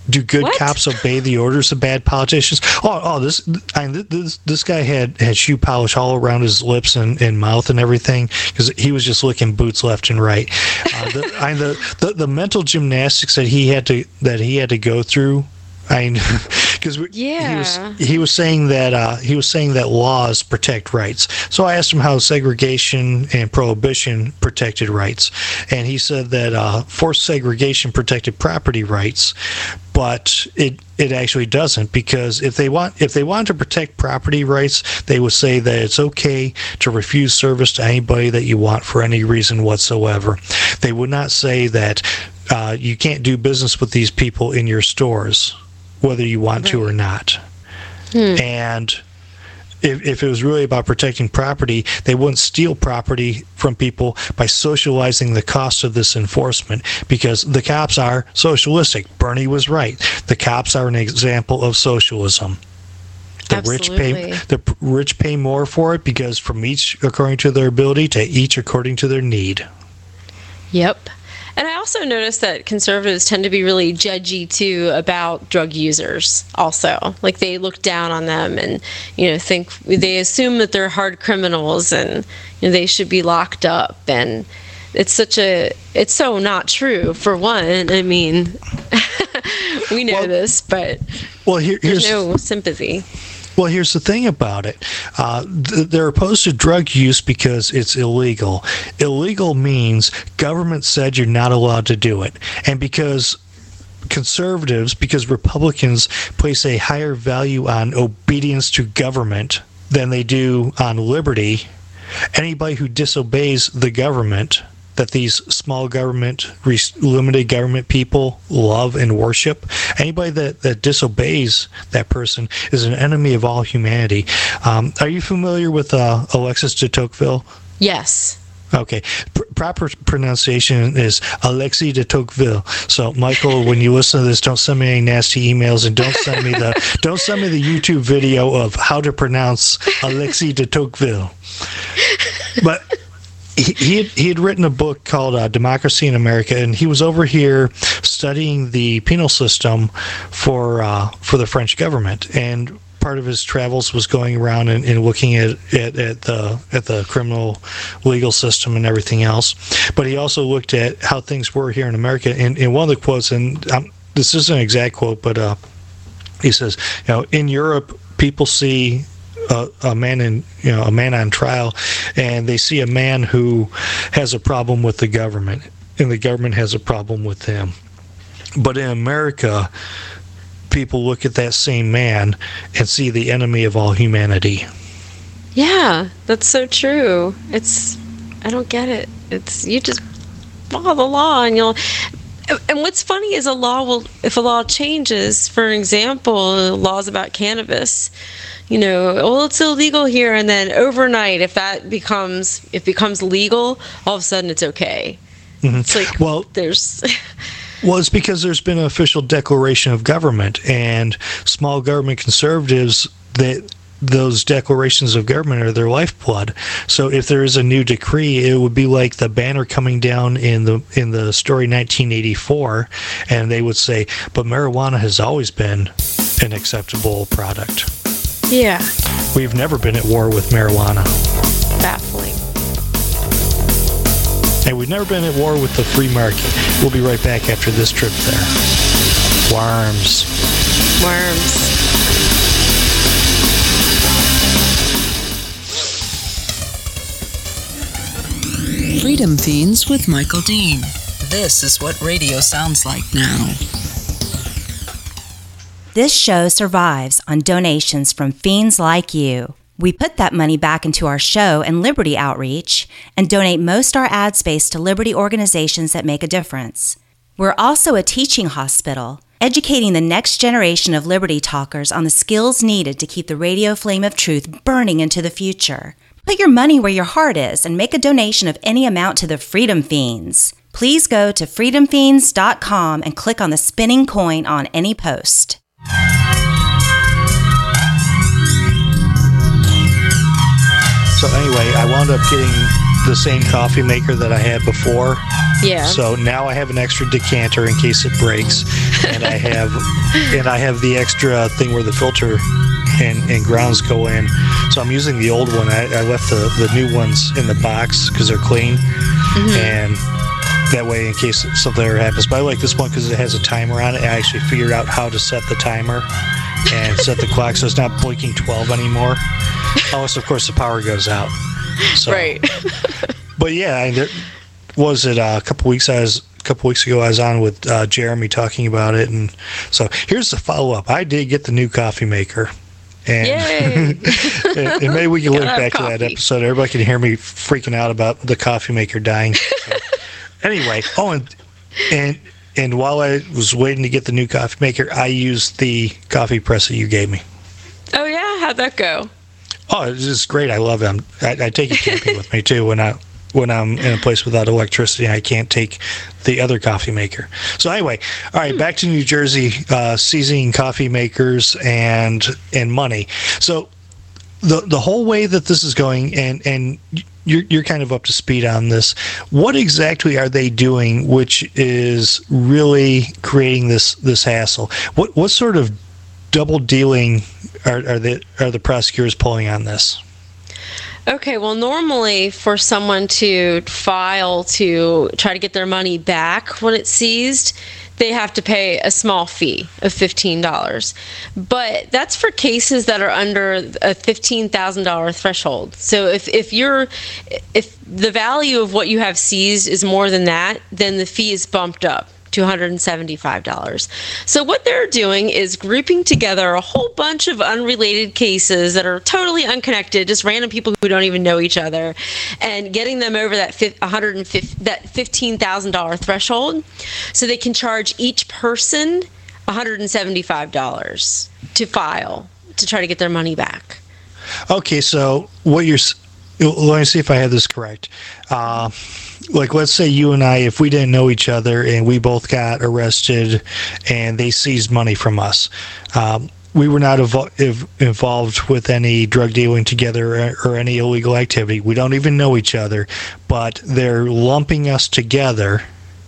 Speaker 1: Do good
Speaker 2: What?
Speaker 1: cops obey the orders of bad politicians? Oh, oh, this I mean, this this guy had, had shoe polish all around his lips and, and mouth and everything because he was just licking boots left and right. Uh, the, I mean, the, the the mental gymnastics that he had to that he had to go through. I mean, because
Speaker 2: Yeah.
Speaker 1: he was he was saying that uh, he was saying that laws protect rights. So I asked him how segregation and prohibition protected rights, and he said that uh, forced segregation protected property rights, but it it actually doesn't, because if they want if they want to protect property rights, they would say that it's okay to refuse service to anybody that you want for any reason whatsoever. They would not say that uh, you can't do business with these people in your stores, whether you want right. to or not. Hmm. And if, if it was really about protecting property, they wouldn't steal property from people by socializing the cost of this enforcement, because the cops are socialistic. Bernie was right. The cops are an example of socialism. The rich pay the rich pay more for it, because from each according to their ability to each according to their need.
Speaker 2: Yep. And I also noticed that conservatives tend to be really judgy too about drug users also. Like they look down on them and, you know, think they assume that they're hard criminals and, you know, they should be locked up. And it's such a, it's so not true, for one. I mean, we know well, this, but
Speaker 1: well, here, here's,
Speaker 2: there's no sympathy.
Speaker 1: Well, here's the thing about it. Uh, th- they're opposed to drug use because it's illegal. Illegal means government said you're not allowed to do it. And because conservatives, because Republicans place a higher value on obedience to government than they do on liberty, anybody who disobeys the government that these small government, limited government people love and worship, anybody that, that disobeys that person is an enemy of all humanity. Um, are you familiar with uh, Alexis de Tocqueville?
Speaker 2: Yes.
Speaker 1: Okay. P- proper pronunciation is Alexis de Tocqueville. So, Michael, when you listen to this, don't send me any nasty emails, and don't send me the don't send me the YouTube video of how to pronounce Alexis de Tocqueville. But He he had, he had written a book called uh, Democracy in America, and he was over here studying the penal system for uh, for the French government. And part of his travels was going around and, and looking at, at at the at the criminal legal system and everything else. But he also looked at how things were here in America. And, and one of the quotes, and um, this isn't an exact quote, but uh, he says, you know, in Europe, people see A, a man in you know a man on trial, and they see a man who has a problem with the government, and the government has a problem with him. But in America, people look at that same man and see the enemy of all humanity.
Speaker 2: Yeah, that's so true. It's I don't get it. It's you just follow the law and you'll. And what's funny is a law will, if a law changes, for example, laws about cannabis, you know, well, it's illegal here, and then overnight, if that becomes, if it becomes legal, all of a sudden it's okay. Mm-hmm. It's like, well, there's...
Speaker 1: Well, it's because there's been an official declaration of government, and small government conservatives, that those declarations of government are their lifeblood. So if there is a new decree, it would be like the banner coming down in the in the story nineteen eighty-four, and they would say, but marijuana has always been an acceptable product.
Speaker 2: Yeah.
Speaker 1: We've never been at war with marijuana.
Speaker 2: Baffling.
Speaker 1: And we've never been at war with the free market. We'll be right back after this trip there. Worms.
Speaker 2: Worms.
Speaker 5: Freedom Fiends with Michael Dean. This is what radio sounds like now.
Speaker 6: This show survives on donations from fiends like you. We put that money back into our show and Liberty outreach and donate most our ad space to Liberty organizations that make a difference. We're also a teaching hospital, educating the next generation of Liberty talkers on the skills needed to keep the radio flame of truth burning into the future. Put your money where your heart is and make a donation of any amount to the Freedom Fiends. Please go to freedom fiends dot com and click on the spinning coin on any post.
Speaker 1: So anyway, I wound up getting the same coffee maker that I had before,
Speaker 2: Yeah.
Speaker 1: So now I have an extra decanter in case it breaks, and I have and I have the extra thing where the filter and, and grounds go in. So I'm using the old one. I, I left the, the new ones in the box because they're clean, mm-hmm. and that way in case something ever happens. But I like this one because it has a timer on it. I actually figured out how to set the timer and set the clock so it's not blinking twelve anymore. Unless, of course, the power goes out. So,
Speaker 2: right.
Speaker 1: But yeah, I, there, was it uh, a couple weeks I was a couple weeks ago I was on with uh, Jeremy talking about it, and so here's the follow up. I did get the new coffee maker. And, and, and maybe we can link back coffee. to that episode. Everybody can hear me freaking out about the coffee maker dying. So, anyway, oh, and, and and while I was waiting to get the new coffee maker, I used the coffee press that you gave me.
Speaker 2: Oh, yeah? How'd that go?
Speaker 1: Oh, it's just great. I love it. I, I take it camping with me, too, when, I, when I'm in a place without electricity and I can't take the other coffee maker. So anyway, all right, back to New Jersey, uh, seizing coffee makers and and money. So the the whole way that this is going, and, and you're, you're kind of up to speed on this, what exactly are they doing which is really creating this, this hassle? What what sort of double dealing are, are the are the prosecutors pulling on this?
Speaker 2: Okay, well, normally for someone to file to try to get their money back when it's seized, they have to pay a small fee of fifteen dollars. But that's for cases that are under a fifteen thousand dollars threshold. So if, if you're if the value of what you have seized is more than that, then the fee is bumped up to one hundred seventy-five dollars. So what they're doing is grouping together a whole bunch of unrelated cases that are totally unconnected, just random people who don't even know each other, and getting them over that one hundred fifty, that fifteen thousand dollars threshold, so they can charge each person one hundred seventy-five dollars to file to try to get their money back.
Speaker 1: Okay, so what you're let me see if I have this correct. Uh, like, let's say you and I, if we didn't know each other and we both got arrested and they seized money from us, um, we were not evo- involved with any drug dealing together or, or any illegal activity. We don't even know each other, but they're lumping us together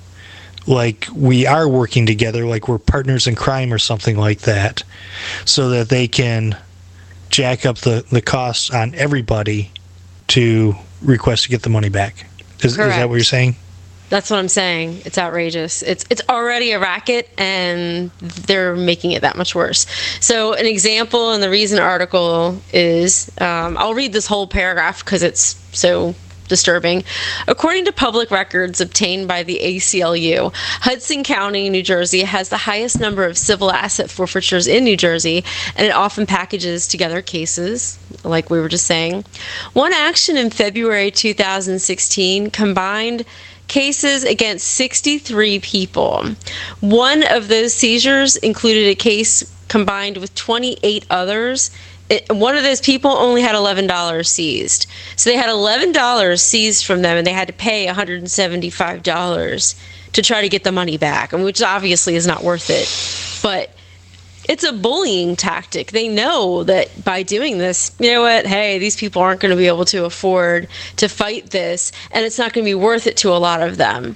Speaker 1: like we are working together, like we're partners in crime or something like that, so that they can jack up the, the costs on everybody to request to get the money back. Is, is that what you're saying?
Speaker 2: That's what I'm saying. It's outrageous. It's it's already a racket, and they're making it that much worse. So an example in the Reason article is, um, I'll read this whole paragraph because it's so disturbing. According to public records obtained by the A C L U, Hudson County, New Jersey, has the highest number of civil asset forfeitures in New Jersey, and it often packages together cases, like we were just saying. One action in February two thousand sixteen combined cases against sixty-three people. One of those seizures included a case combined with twenty-eight others. It, one of those people only had eleven dollars seized. So they had eleven dollars seized from them, and they had to pay one hundred seventy-five dollars to try to get the money back, which obviously is not worth it. But it's a bullying tactic. They know that by doing this, you know what, hey, these people aren't going to be able to afford to fight this, and it's not going to be worth it to a lot of them.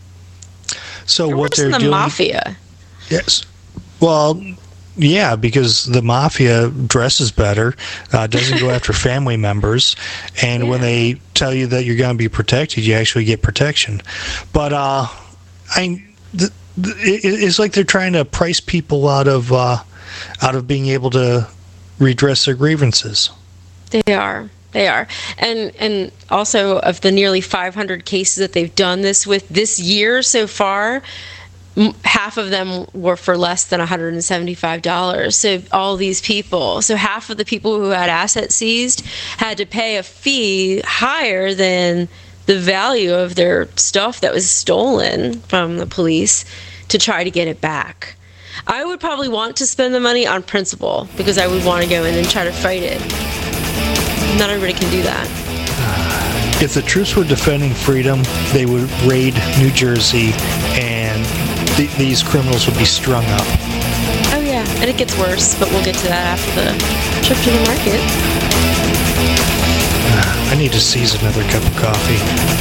Speaker 1: So
Speaker 2: they're
Speaker 1: what
Speaker 2: worse
Speaker 1: they're
Speaker 2: than the
Speaker 1: doing...
Speaker 2: mafia.
Speaker 1: Yes. Well... Yeah, because the mafia dresses better, uh, doesn't go after family members, and yeah. when they tell you that you're going to be protected, you actually get protection. But uh, I, the, the, it, it's like they're trying to price people out of uh, out of being able to redress their grievances.
Speaker 2: They are. They are. And and also, of the nearly five hundred cases that they've done this with this year so far, half of them were for less than one hundred seventy-five dollars. So all these people, so half of the people who had assets seized had to pay a fee higher than the value of their stuff that was stolen from the police to try to get it back. I would probably want to spend the money on principle because I would want to go in and try to fight it. Not everybody can do that.
Speaker 1: If the troops were defending freedom, they would raid New Jersey and th- these criminals would be strung up.
Speaker 2: Oh yeah, and it gets worse, but we'll get to that after the trip to the market.
Speaker 1: I need to seize another cup of coffee.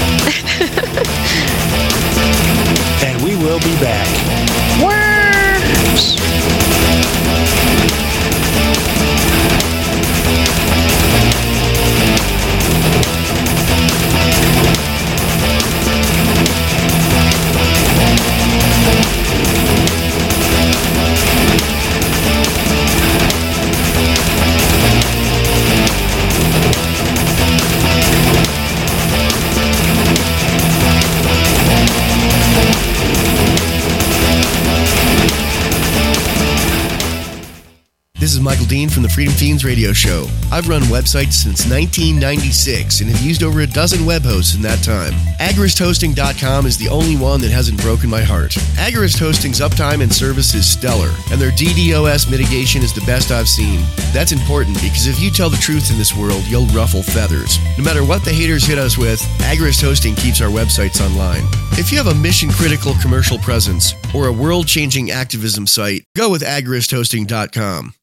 Speaker 1: And we will be back. Worms!
Speaker 3: This is Michael Dean from the Freedom Fiends radio show. I've run websites since nineteen ninety-six and have used over a dozen web hosts in that time. Agorist Hosting dot com is the only one that hasn't broken my heart. Agorist Hosting's uptime and service is stellar, and their D DoS mitigation is the best I've seen. That's important because if you tell the truth in this world, you'll ruffle feathers. No matter what the haters hit us with, Agorist Hosting keeps our websites online. If you have a mission-critical commercial presence or a world-changing activism site, go with Agorist Hosting dot com.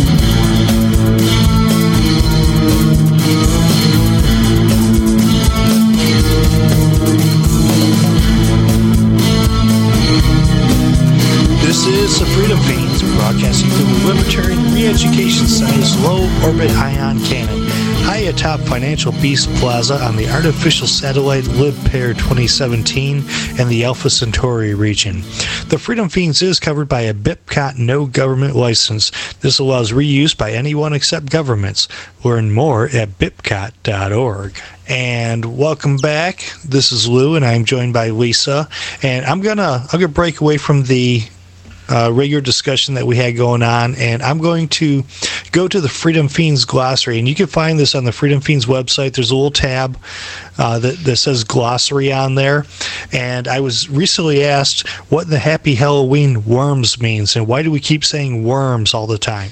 Speaker 1: This is the Freedom Fiends, broadcasting from the Libertarian Re-Education Society's low-orbit ion cannon, high atop Financial Beast Plaza on the artificial satellite LibPair twenty seventeen and the Alpha Centauri region. The Freedom Fiends is covered by a BIPCOT no-government license. This allows reuse by anyone except governments. Learn more at bipcot dot org. And welcome back. This is Lou, and I'm joined by Lisa. And I'm gonna I'm gonna break away from the Uh, regular discussion that we had going on, and I'm going to go to the Freedom Fiends glossary, and you can find this on the Freedom Fiends website. There's a little tab uh, that, that says glossary on there, and I was recently asked what the Happy Halloween worms means, and why do we keep saying worms all the time?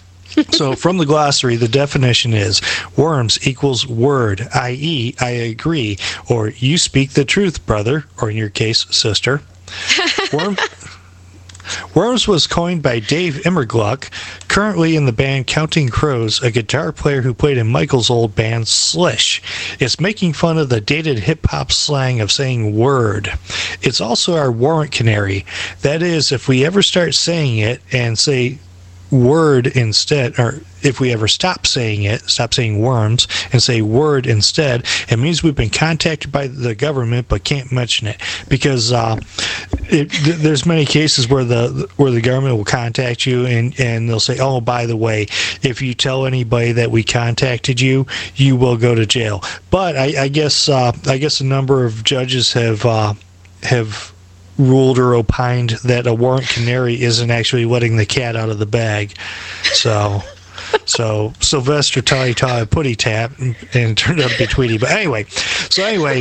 Speaker 1: So from the glossary, the definition is worms equals word, that is, I agree, or you speak the truth, brother, or in your case, sister. Worm... Worms was coined by Dave Immergluck, currently in the band Counting Crows, a guitar player who played in Michael's old band Slish. It's making fun of the dated hip-hop slang of saying word. It's also our warrant canary. That is, if we ever start saying it and say word instead, or if we ever stop saying it, stop saying worms, and say word instead, it means we've been contacted by the government but can't mention it. Because uh, it, th- there's many cases where the where the government will contact you and, and they'll say, oh, by the way, if you tell anybody that we contacted you, you will go to jail. But I, I guess uh, I guess a number of judges have uh, have ruled or opined that a warrant canary isn't actually letting the cat out of the bag. So so Sylvester Tally Tally Putty Tap and, and it turned out to be Tweety. But anyway, so anyway,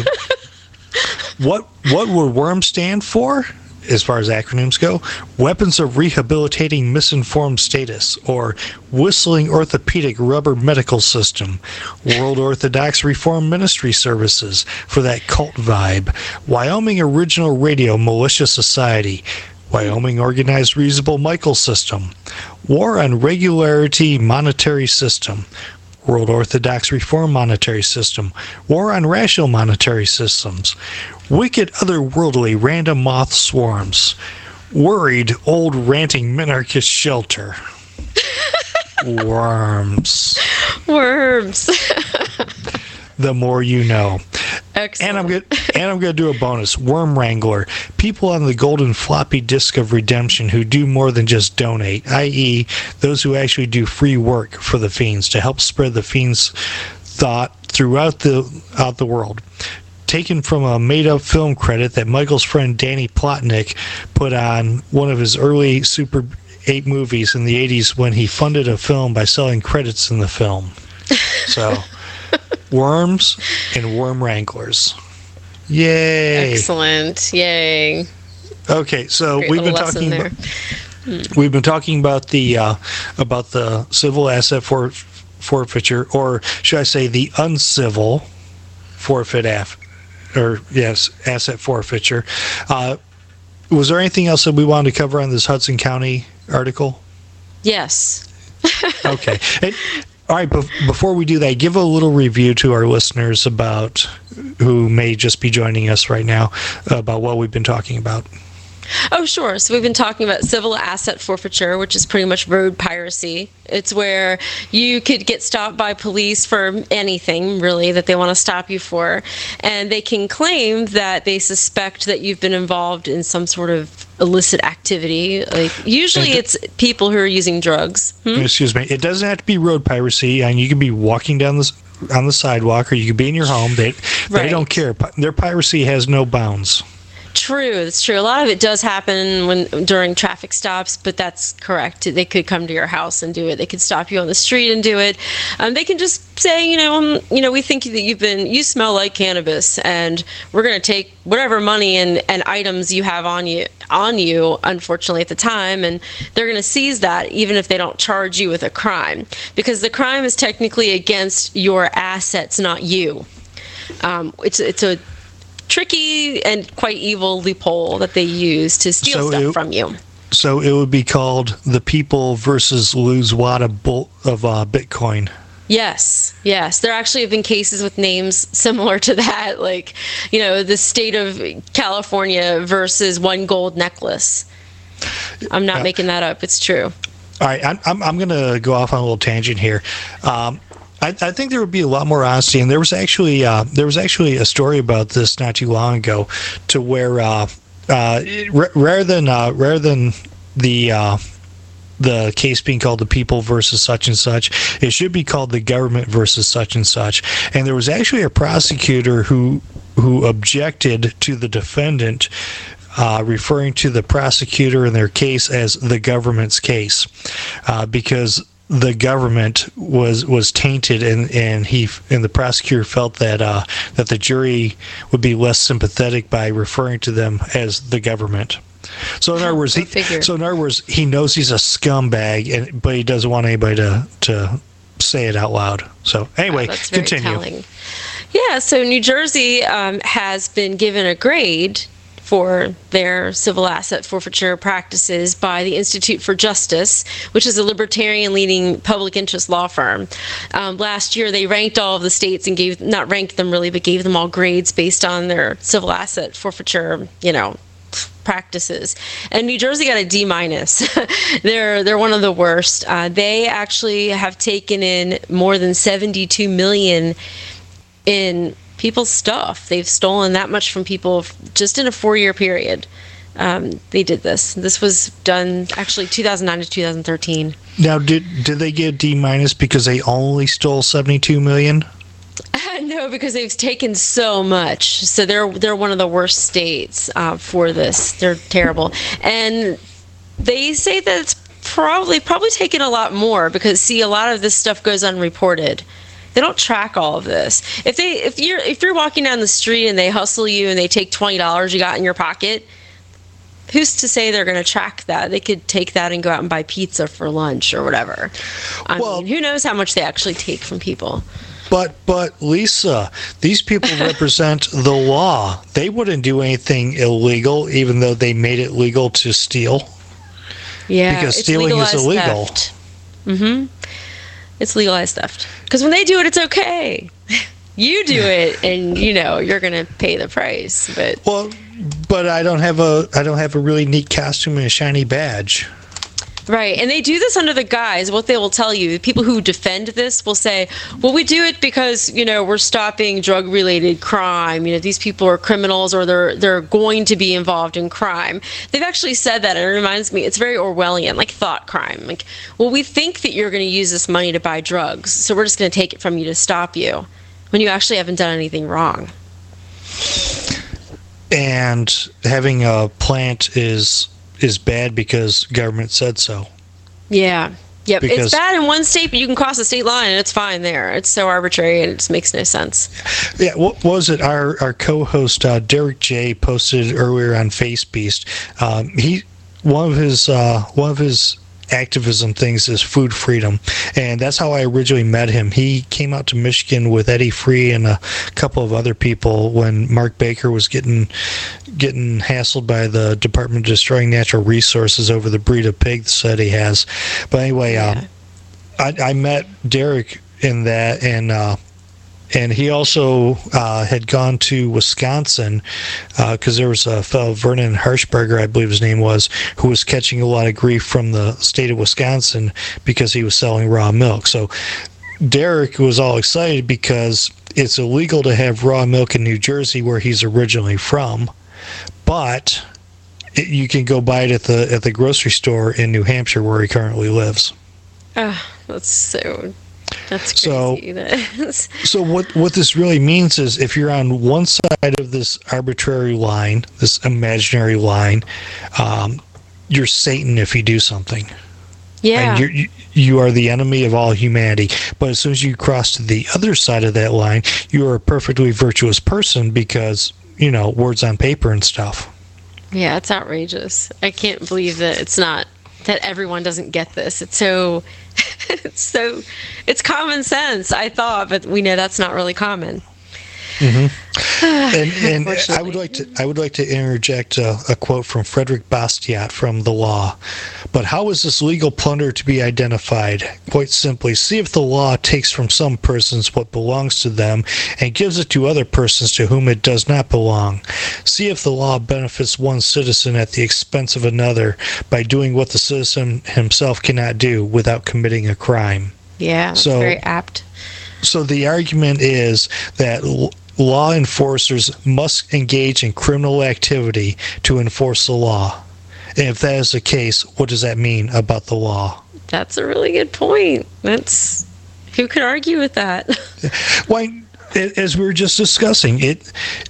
Speaker 1: what what would worm stand for? As far as acronyms go, Weapons of Rehabilitating Misinformed Status, or Whistling Orthopedic Rubber Medical System, World Orthodox Reform Ministry Services, for that cult vibe, Wyoming Original Radio Militia Society, Wyoming Organized Reasonable Michael System, War on Regularity Monetary System, World Orthodox Reform Monetary System, War on Rational Monetary Systems, Wicked Otherworldly Random Moth Swarms, Worried Old Ranting Minarchist Shelter, Worms.
Speaker 2: Worms.
Speaker 1: The more you know.
Speaker 2: Excellent.
Speaker 1: And I'm going and I'm going to do a bonus. Worm Wrangler. People on the golden floppy disk of redemption who do more than just donate, that is, those who actually do free work for the Fiends to help spread the Fiends' thought throughout the out the world. Taken from a made-up film credit that Michael's friend Danny Plotnick put on one of his early Super eight movies in the eighties when he funded a film by selling credits in the film. So... Worms and Worm Wranglers. Yay.
Speaker 2: Excellent. Yay.
Speaker 1: Okay, so
Speaker 2: Great
Speaker 1: we've been
Speaker 2: lesson
Speaker 1: talking
Speaker 2: there.
Speaker 1: about, mm. we've been talking about the uh, about the civil asset for, forfeiture, or should I say the uncivil forfeit af, or yes, asset forfeiture. Uh, was there anything else that we wanted to cover on this Hudson County article?
Speaker 2: Yes.
Speaker 1: Okay. And, All right, but before we do that, give a little review to our listeners about who may just be joining us right now about what we've been talking about.
Speaker 2: Oh, sure. So we've been talking about civil asset forfeiture, which is pretty much road piracy. It's where you could get stopped by police for anything, really, that they want to stop you for. And they can claim that they suspect that you've been involved in some sort of illicit activity. Like usually and it's people who are using drugs. Hmm?
Speaker 1: Excuse me. It doesn't have to be road piracy. And you could be walking down the, on the sidewalk, or you could be in your home. They, they
Speaker 2: right.
Speaker 1: don't care. Their piracy has no bounds.
Speaker 2: True, that's true. A lot of it does happen when during traffic stops, but that's correct. They could come to your house and do it. They could stop you on the street and do it. Um, they can just say, you know, um, you know, we think that you've been, you smell like cannabis, and we're going to take whatever money and, and items you have on you, on you, unfortunately at the time, and they're going to seize that, even if they don't charge you with a crime, because the crime is technically against your assets, not you. Um, it's it's a tricky and quite evil loophole that they use to steal
Speaker 1: so
Speaker 2: stuff
Speaker 1: it,
Speaker 2: from you.
Speaker 1: So it would be called the people versus Luz Wada of uh, Bitcoin.
Speaker 2: Yes, yes. There actually have been cases with names similar to that, like, you know, the state of California versus one gold necklace. I'm not uh, making that up. It's true.
Speaker 1: All right, I'm, I'm, I'm going to go off on a little tangent here. Um, I, I think there would be a lot more honesty, and there was actually uh, there was actually a story about this not too long ago, to where uh, uh, r- rather than uh, rather than the uh, the case being called the people versus such and such, it should be called the government versus such and such. And there was actually a prosecutor who who objected to the defendant Uh, referring to the prosecutor in their case as the government's case, uh, because the government was was tainted, and, and he and the prosecutor felt that uh, that the jury would be less sympathetic by referring to them as the government. So in other words, he so in other words he knows he's a scumbag, and but he doesn't want anybody to to say it out loud. So anyway,
Speaker 2: oh, that's very
Speaker 1: continue.
Speaker 2: Telling. Yeah, so New Jersey um, has been given a grade for their civil asset forfeiture practices by the Institute for Justice, which is a libertarian-leading public interest law firm. Um, last year, they ranked all of the states and gave, not ranked them really, but gave them all grades based on their civil asset forfeiture, you know, practices. And New Jersey got a D minus. they're they're one of the worst. Uh, they actually have taken in more than seventy-two million in people's stuff. They've stolen that much from people just in a four-year period. Um, they did this. This was done actually two thousand nine to two thousand thirteen.
Speaker 1: Now, did did they get D minus because they only stole seventy-two million?
Speaker 2: No, because they've taken so much. So they're they're one of the worst states uh, for this. They're terrible, and they say that it's probably probably taken a lot more because see, a lot of this stuff goes unreported. They don't track all of this. If they, if you're, if you're walking down the street and they hustle you and they take twenty dollars you got in your pocket, who's to say they're going to track that? They could take that and go out and buy pizza for lunch or whatever. I well, mean, who knows how much they actually take from people?
Speaker 1: But, but Lisa, these people represent the law. They wouldn't do anything illegal, even though they made it legal to steal.
Speaker 2: Yeah,
Speaker 1: because stealing is illegal.
Speaker 2: Theft. Mm-hmm. It's legalized theft. Because when they do it, it's okay. You do it, and you know you're going to pay the price. But
Speaker 1: well, but I don't have a I don't have a really neat costume and a shiny badge.
Speaker 2: Right, and they do this under the guise. What they will tell you, people who defend this will say, "Well, we do it because you know we're stopping drug-related crime. You know, these people are criminals, or they're they're going to be involved in crime." They've actually said that, and it reminds me, it's very Orwellian, like thought crime. Like, well, we think that you're going to use this money to buy drugs, so we're just going to take it from you to stop you, when you actually haven't done anything wrong.
Speaker 1: And having a plant is. is bad because government said so.
Speaker 2: Yeah. Yep.
Speaker 1: Because
Speaker 2: it's bad in one state, but you can cross the state line and it's fine there. It's so arbitrary and it just makes no sense.
Speaker 1: Yeah. What was it? Our our co-host uh, Derek J posted earlier on FaceBeast. Um, he one of his uh, one of his activism things is food freedom, and that's how I originally met him. He came out to Michigan with Eddie Free and a couple of other people when Mark Baker was getting getting hassled by the Department of Destroying Natural Resources over the breed of pigs that he has. But anyway, yeah. um, I, I met Derek in that, and uh, and he also uh, had gone to Wisconsin because uh, there was a fellow, Vernon Harshberger, I believe his name was, who was catching a lot of grief from the state of Wisconsin because he was selling raw milk. So Derek was all excited because it's illegal to have raw milk in New Jersey, where he's originally from, but it, you can go buy it at the at the grocery store in New Hampshire, where he currently lives.
Speaker 2: Oh, that's so that's
Speaker 1: so,
Speaker 2: crazy. That
Speaker 1: so what what this really means is, if you're on one side of this arbitrary line, this imaginary line, um, you're Satan if you do something.
Speaker 2: Yeah.
Speaker 1: And you're, you you are the enemy of all humanity. But as soon as you cross to the other side of that line, you are a perfectly virtuous person because, you know, words on paper and stuff.
Speaker 2: Yeah, it's outrageous. I can't believe that it's not, that everyone doesn't get this. It's so, it's so, it's common sense, I thought, but we know that's not really common.
Speaker 1: Mm-hmm. and and I would like to I would like to interject a, a quote from Frederick Bastiat from The Law. But how is this legal plunder to be identified? Quite simply, see if the law takes from some persons what belongs to them and gives it to other persons to whom it does not belong. See if the law benefits one citizen at the expense of another by doing what the citizen himself cannot do without committing a crime.
Speaker 2: Yeah, that's
Speaker 1: so,
Speaker 2: very apt.
Speaker 1: So the argument is that law enforcers must engage in criminal activity to enforce the law. And if that is the case, what does that mean about the law?
Speaker 2: That's a really good point. That's, who could argue with that?
Speaker 1: Why, as we were just discussing, it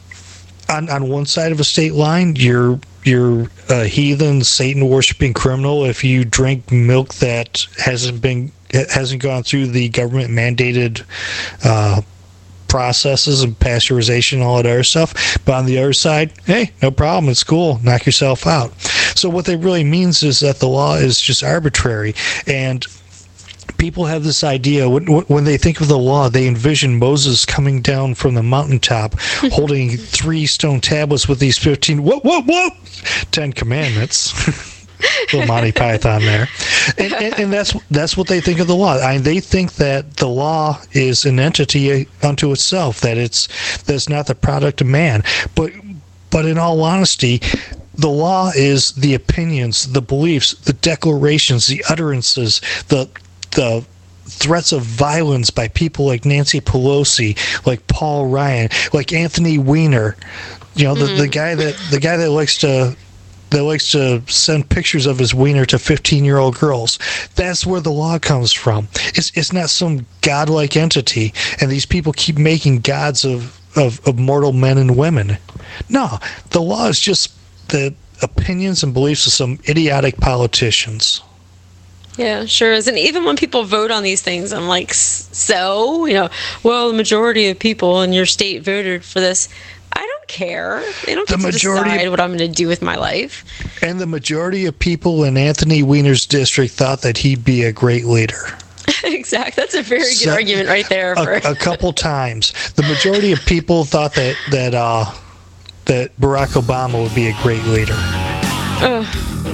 Speaker 1: on on one side of a state line, you're you're a heathen, Satan worshiping criminal if you drink milk that hasn't been hasn't gone through the government mandated uh, processes and pasteurization, all that other stuff. But on the other side, hey, no problem, it's cool, knock yourself out. So what that really means is that the law is just arbitrary, and people have this idea, when, when they think of the law, they envision Moses coming down from the mountaintop holding three stone tablets with these fifteen, what, what, what, Ten Commandments. Little Monty Python there. And, and, and that's that's what they think of the law. I mean, they think that the law is an entity unto itself, that it's that's not the product of man. But but in all honesty, the law is the opinions, the beliefs, the declarations, the utterances, the the threats of violence by people like Nancy Pelosi, like Paul Ryan, like Anthony Weiner. You know, the, mm-hmm. the guy that the guy that likes to that likes to send pictures of his wiener to fifteen-year-old girls. That's where the law comes from. It's it's not some godlike entity, and these people keep making gods of, of, of mortal men and women. No, the law is just the opinions and beliefs of some idiotic politicians.
Speaker 2: Yeah, sure is. And even when people vote on these things, I'm like, so, you know, well, the majority of people in your state voted for this. I don't care. They don't get the to decide what I'm going to do with my life.
Speaker 1: And the majority of people in Anthony Weiner's district thought that he'd be a great leader.
Speaker 2: Exactly. That's a very good so, argument right there. For
Speaker 1: a, a couple times. The majority of people thought that that uh, that Barack Obama would be a great leader.
Speaker 2: Oh,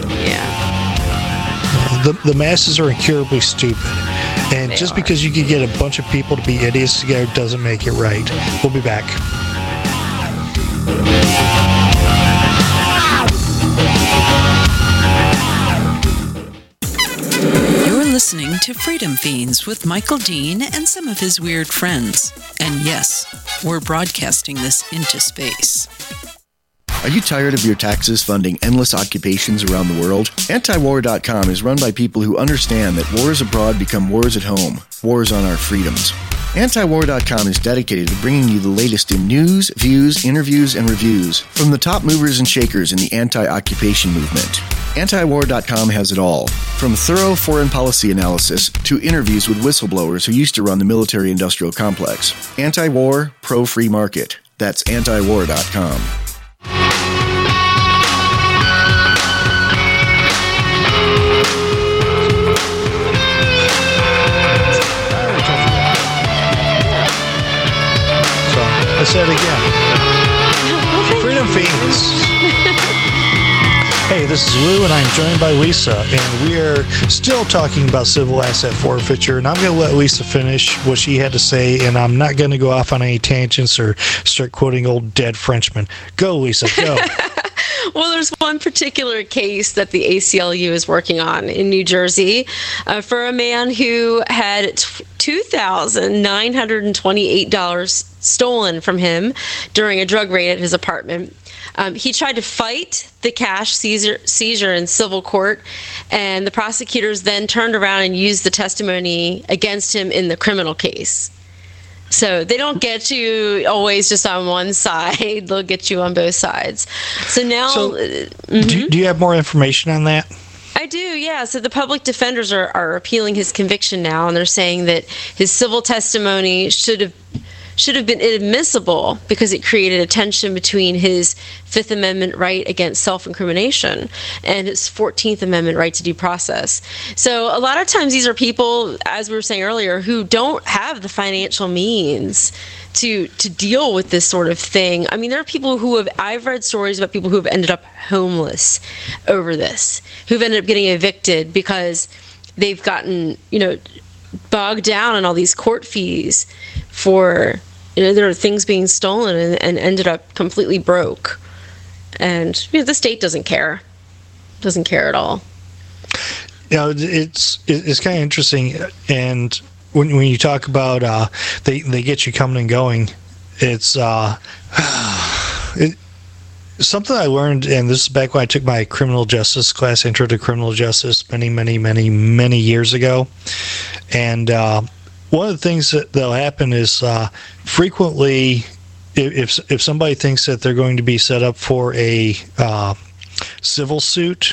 Speaker 2: yeah.
Speaker 1: The, the masses are incurably stupid. And they just are. Because you can get a bunch of people to be idiots together doesn't make it right. We'll be back.
Speaker 5: You're listening to Freedom Fiends with Michael Dean and some of his weird friends. And yes, we're broadcasting this into space.
Speaker 3: Are you tired of your taxes funding endless occupations around the world? anti war dot com is run by people who understand that wars abroad become wars at home, wars on our freedoms. anti war dot com is dedicated to bringing you the latest in news, views, interviews, and reviews from the top movers and shakers in the anti-occupation movement. anti war dot com has it all, from thorough foreign policy analysis to interviews with whistleblowers who used to run the military-industrial complex. Anti-war, pro-free market. That's anti war dot com.
Speaker 1: I said again. Freedom Fiends. Hey, this is Lou, and I'm joined by Lisa, and we are still talking about civil asset forfeiture, and I'm going to let Lisa finish what she had to say, and I'm not going to go off on any tangents or start quoting old dead Frenchmen. Go, Lisa, go.
Speaker 2: Well, there's one particular case that the A C L U is working on in New Jersey uh, for a man who had two thousand nine hundred twenty-eight dollars stolen from him during a drug raid at his apartment. Um, he tried to fight the cash seizure, seizure in civil court, and the prosecutors then turned around and used the testimony against him in the criminal case. So they don't get you always just on one side. They'll get you on both sides. So now...
Speaker 1: So,
Speaker 2: uh, mm-hmm.
Speaker 1: do, do you have more information on that?
Speaker 2: I do, yeah. So the public defenders are, are appealing his conviction now, and they're saying that his civil testimony should have should have been inadmissible because it created a tension between his Fifth Amendment right against self-incrimination and his fourteenth Amendment right to due process. So a lot of times these are people, as we were saying earlier, who don't have the financial means to to deal with this sort of thing. I mean, there are people who have, I've read stories about people who have ended up homeless over this, who've ended up getting evicted because they've gotten, you know, bogged down in all these court fees for, you know, there are things being stolen and, and ended up completely broke. And, you know, the state doesn't care. Doesn't care at all.
Speaker 1: You know, it's it's kind of interesting. And when when you talk about uh, they, they get you coming and going, it's uh, it, something I learned, and this is back when I took my criminal justice class, Intro to Criminal Justice, many, many, many, many years ago. And uh, one of the things that that'll happen is uh, frequently, if if somebody thinks that they're going to be set up for a uh, civil suit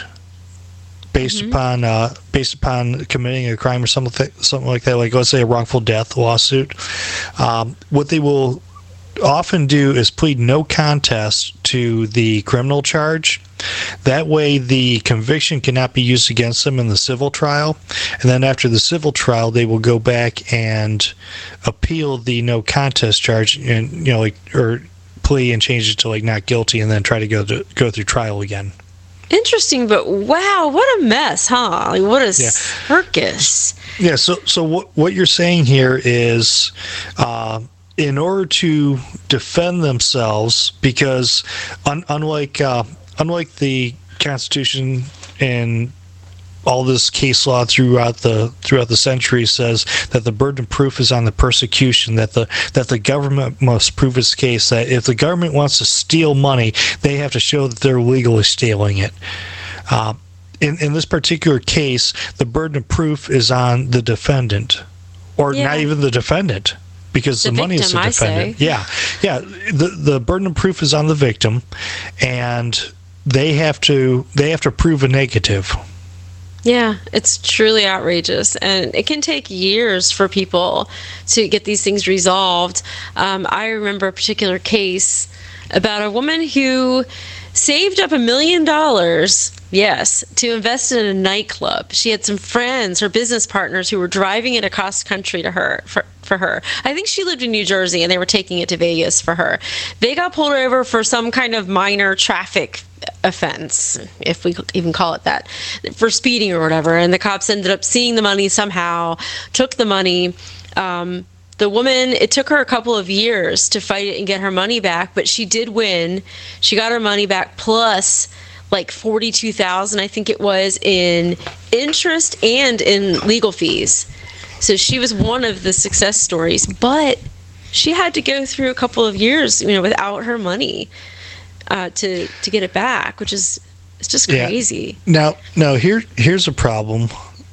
Speaker 1: based mm-hmm. upon uh, based upon committing a crime or something something like that, like let's say a wrongful death lawsuit, um, what they will often do is plead no contest to the criminal charge. That way the conviction cannot be used against them in the civil trial, and then after the civil trial they will go back and appeal the no contest charge, and you know, like, or plea and change it to like not guilty, and then try to go to go through trial again.
Speaker 2: Interesting, but wow, what a mess, huh? Like, what a yeah. circus.
Speaker 1: Yeah, so so what what you're saying here is uh in order to defend themselves, because un, unlike uh, unlike the Constitution and all this case law throughout the throughout the centuries says that the burden of proof is on the prosecution, that the that the government must prove its case, that if the government wants to steal money, they have to show that they're legally stealing it. Uh, in in this particular case, the burden of proof is on the defendant, or yeah. not even the defendant. Because the, the money victim, is the defendant. Yeah, yeah. The the burden of proof is on the victim, and they have to they have to prove a negative.
Speaker 2: Yeah, it's truly outrageous, and it can take years for people to get these things resolved. Um, I remember a particular case about a woman who saved up a million dollars, yes, to invest in a nightclub. She had some friends, her business partners, who were driving it across country to her for, for her. I think she lived in New Jersey, and they were taking it to Vegas for her. They got pulled over for some kind of minor traffic offense, if we could even call it that, for speeding or whatever. And the cops ended up seeing the money somehow, took the money. Um, The woman, it took her a couple of years to fight it and get her money back, but she did win. She got her money back plus like forty-two thousand dollars, I think it was, in interest and in legal fees. So she was one of the success stories, but she had to go through a couple of years, you know, without her money uh, to to get it back, which is it's just crazy.
Speaker 1: Yeah. Now, now here here's a problem.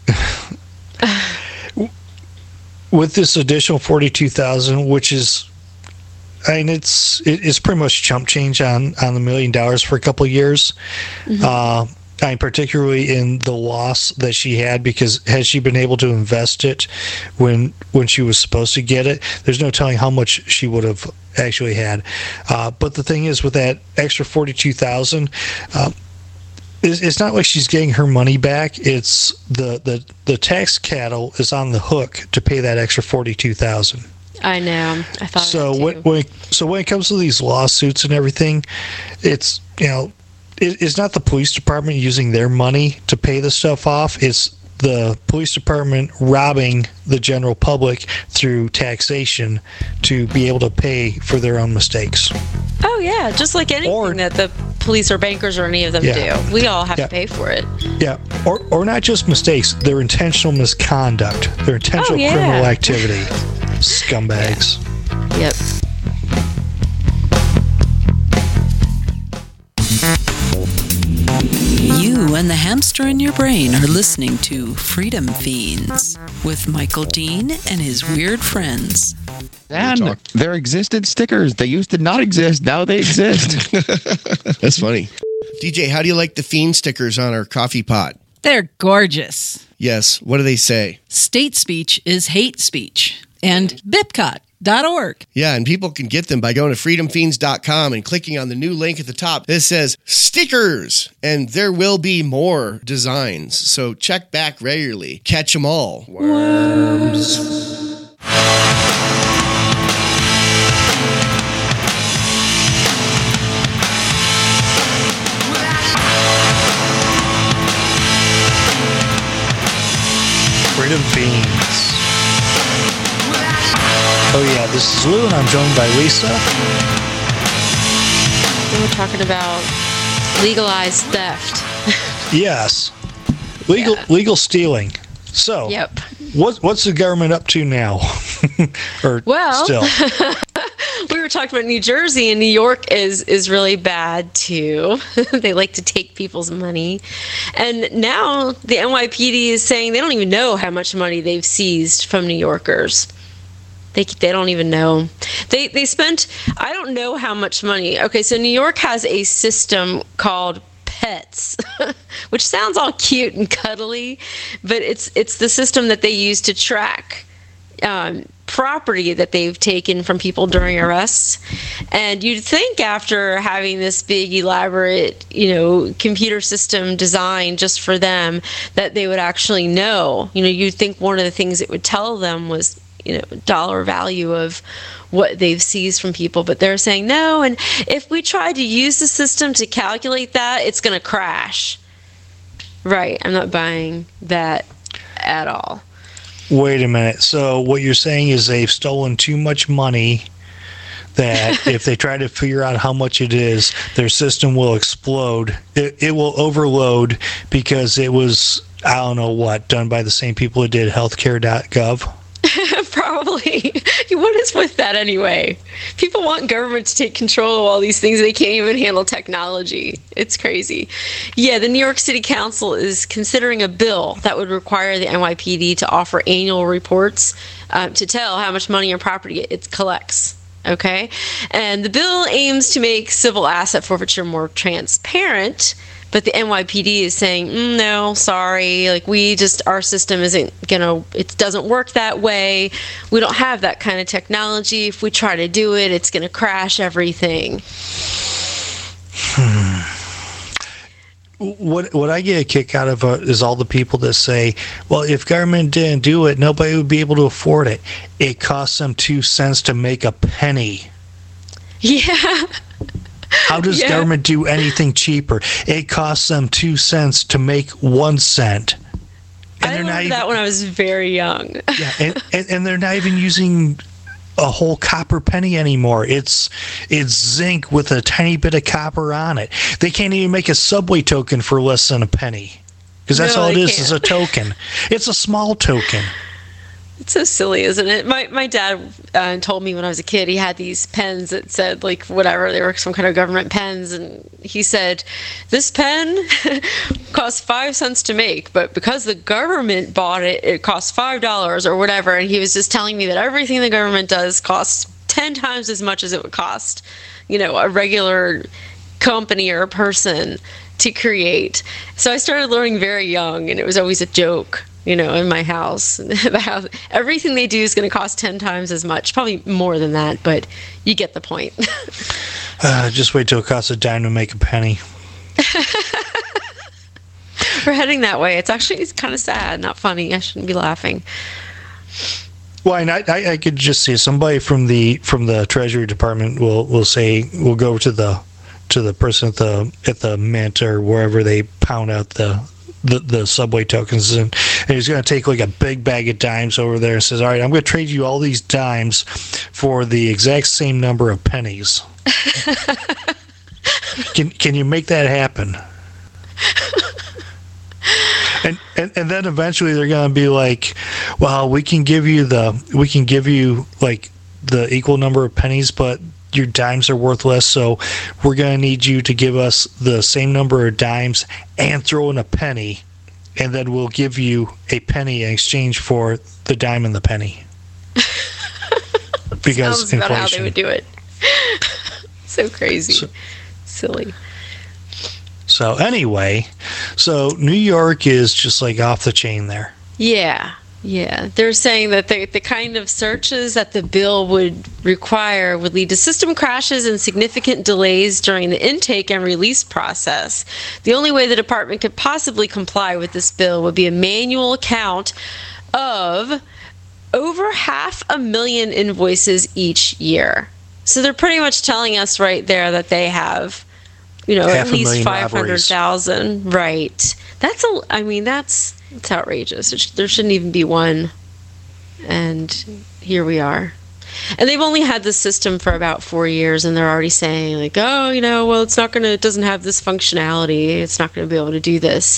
Speaker 1: With this additional forty-two thousand dollars, which is, I mean, it's it's pretty much chump change on, on the million dollars for a couple of years. Mm-hmm. Uh, I mean, particularly in the loss that she had, because had she been able to invest it when when she was supposed to get it, there's no telling how much she would have actually had. Uh, but the thing is, with that extra forty-two thousand dollars, uh, it's not like she's getting her money back. It's the, the, the tax cattle is on the hook to pay that extra forty-two thousand dollars.
Speaker 2: I know. I thought
Speaker 1: so
Speaker 2: of that too.
Speaker 1: when, when so when it comes to these lawsuits and everything, it's, you know, it, it's not the police department using their money to pay this stuff off. It's the police department robbing the general public through taxation to be able to pay for their own mistakes.
Speaker 2: Oh, yeah, just like anything or, that the police or bankers or any of them yeah. do. We all have yeah. to pay for it.
Speaker 1: Yeah, or or not just mistakes, their intentional misconduct, their intentional oh, yeah. criminal activity. Scumbags.
Speaker 2: Yeah. Yep.
Speaker 5: You and the hamster in your brain are listening to Freedom Fiends with Michael Dean and his weird friends.
Speaker 7: And there existed stickers. They used to not exist. Now they exist.
Speaker 3: That's funny. D J, how do you like the Fiend stickers on our coffee pot?
Speaker 8: They're gorgeous.
Speaker 3: Yes. What do they say?
Speaker 8: State speech is hate speech. And Bipcot. Dot org.
Speaker 3: Yeah, and people can get them by going to freedom fiends dot com and clicking on the new link at the top that says stickers, and there will be more designs. So check back regularly. Catch them all. Worms.
Speaker 1: Freedom Fiends. Oh yeah, this is Lou and I'm joined by Lisa.
Speaker 2: We're talking about legalized theft.
Speaker 1: Yes. Legal yeah. legal stealing. So,
Speaker 2: yep.
Speaker 1: what, what's the government up to now? or
Speaker 2: well,
Speaker 1: still?
Speaker 2: We were talking about New Jersey, and New York is, is really bad too. They like to take people's money. And now the N Y P D is saying they don't even know how much money they've seized from New Yorkers. They they don't even know. They they spent, I don't know how much money. Okay, so New York has a system called Pets, which sounds all cute and cuddly, but it's it's the system that they use to track um, property that they've taken from people during arrests. And you'd think after having this big, elaborate, you know, computer system designed just for them that they would actually know. You know, you'd think one of the things it would tell them was, you know, dollar value of what they've seized from people, but they're saying no, and if we try to use the system to calculate that, it's going to crash. Right, I'm not buying that at all.
Speaker 1: Wait a minute, so what you're saying is they've stolen too much money that if they try to figure out how much it is, their system will explode. It, it will overload because it was, I don't know what, done by the same people who did healthcare dot gov?
Speaker 2: Probably. What is with that anyway? People want government to take control of all these things. They can't even handle technology. It's crazy. Yeah, the New York City Council is considering a bill that would require the N Y P D to offer annual reports uh, to tell how much money and property it collects. Okay? And the bill aims to make civil asset forfeiture more transparent. But the N Y P D is saying, mm, no, sorry, like we just, our system isn't gonna, it doesn't work that way. We don't have that kind of technology. If we try to do it, it's gonna crash everything.
Speaker 1: Hmm. What what I get a kick out of uh, is all the people that say, well, if government didn't do it, nobody would be able to afford it. It costs them two cents to make a penny.
Speaker 2: Yeah.
Speaker 1: How does yeah. government do anything cheaper? It costs them two cents to make one cent.
Speaker 2: And I remember that even, when I was very young.
Speaker 1: Yeah, and, and, and they're not even using a whole copper penny anymore. It's it's zinc with a tiny bit of copper on it. They can't even make a subway token for less than a penny. Because that's
Speaker 2: no,
Speaker 1: all it is,
Speaker 2: can't.
Speaker 1: is a token. It's a small token.
Speaker 2: It's so silly, isn't it? My my dad uh, told me when I was a kid he had these pens that said, like, whatever, they were some kind of government pens, and he said, this pen costs five cents to make, but because the government bought it, it costs five dollars or whatever, and he was just telling me that everything the government does costs ten times as much as it would cost, you know, a regular company or a person to create. So I started learning very young, and it was always a joke, you know, in my house. About everything they do is going to cost ten times as much, probably more than that, but you get the point.
Speaker 1: uh, just wait till it costs a dime to make a penny.
Speaker 2: We're heading that way. It's actually it's kind of sad, not funny. I shouldn't be laughing.
Speaker 1: Well, and I, I, I could just see somebody from the from the Treasury Department will will say, we'll go to the to the person at the at the mint or wherever they pound out the the, the subway tokens, and, and he's going to take like a big bag of dimes over there and says, all right, I'm going to trade you all these dimes for the exact same number of pennies. can can you make that happen? And, and and then eventually they're going to be like, well, we can give you the we can give you like the equal number of pennies, but your dimes are worth less, so we're going to need you to give us the same number of dimes and throw in a penny, and then we'll give you a penny in exchange for the dime and the penny. Because
Speaker 2: sounds
Speaker 1: inflation.
Speaker 2: About how they would do it. So crazy. So, silly.
Speaker 1: So anyway, so New York is just like off the chain there.
Speaker 2: Yeah. Yeah, they're saying that the, the kind of searches that the bill would require would lead to system crashes and significant delays during the intake and release process. The only way the department could possibly comply with this bill would be a manual count of over half a million invoices each year. So they're pretty much telling us right there that they have, you know,
Speaker 1: half
Speaker 2: at least five hundred thousand. Right. That's a, I mean, that's... It's outrageous. It sh- there shouldn't even be one. And here we are. And they've only had this system for about four years, and they're already saying, like, oh, you know, well, it's not going to, it doesn't have this functionality. It's not going to be able to do this.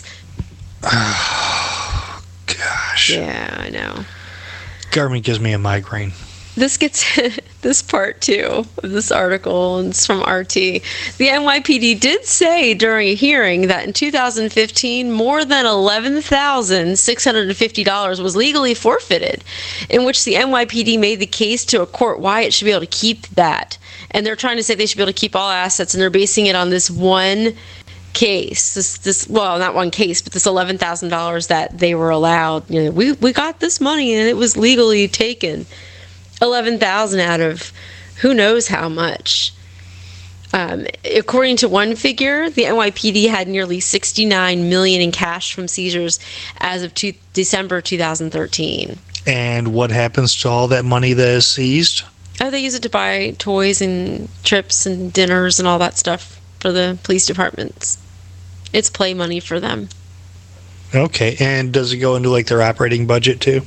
Speaker 1: Oh, gosh.
Speaker 2: Yeah, I know.
Speaker 1: Government gives me a migraine.
Speaker 2: This gets this part too of this article, and it's from R T. The N Y P D did say during a hearing that in two thousand fifteen, more than eleven thousand six hundred fifty dollars was legally forfeited, in which the N Y P D made the case to a court why it should be able to keep that. And they're trying to say they should be able to keep all assets, and they're basing it on this one case. This, this well, not one case, but this eleven thousand dollars that they were allowed. You know, we we got this money, and it was legally taken. eleven thousand out of who knows how much. Um, according to one figure, the N Y P D had nearly sixty-nine million dollars in cash from seizures as of two, December two thousand thirteen.
Speaker 1: And what happens to all that money that is seized?
Speaker 2: Oh, they use it to buy toys and trips and dinners and all that stuff for the police departments. It's play money for them.
Speaker 1: Okay, and does it go into like their operating budget too?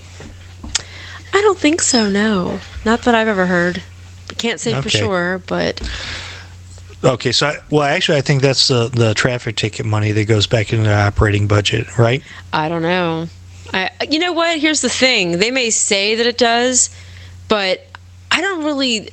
Speaker 2: I don't think so, no. Not that I've ever heard. I can't say
Speaker 1: okay.
Speaker 2: for sure, but...
Speaker 1: Okay, so, I, well, actually, I think that's the, the traffic ticket money that goes back into the operating budget, right?
Speaker 2: I don't know. I, you know what? Here's the thing. They may say that it does, but I don't really...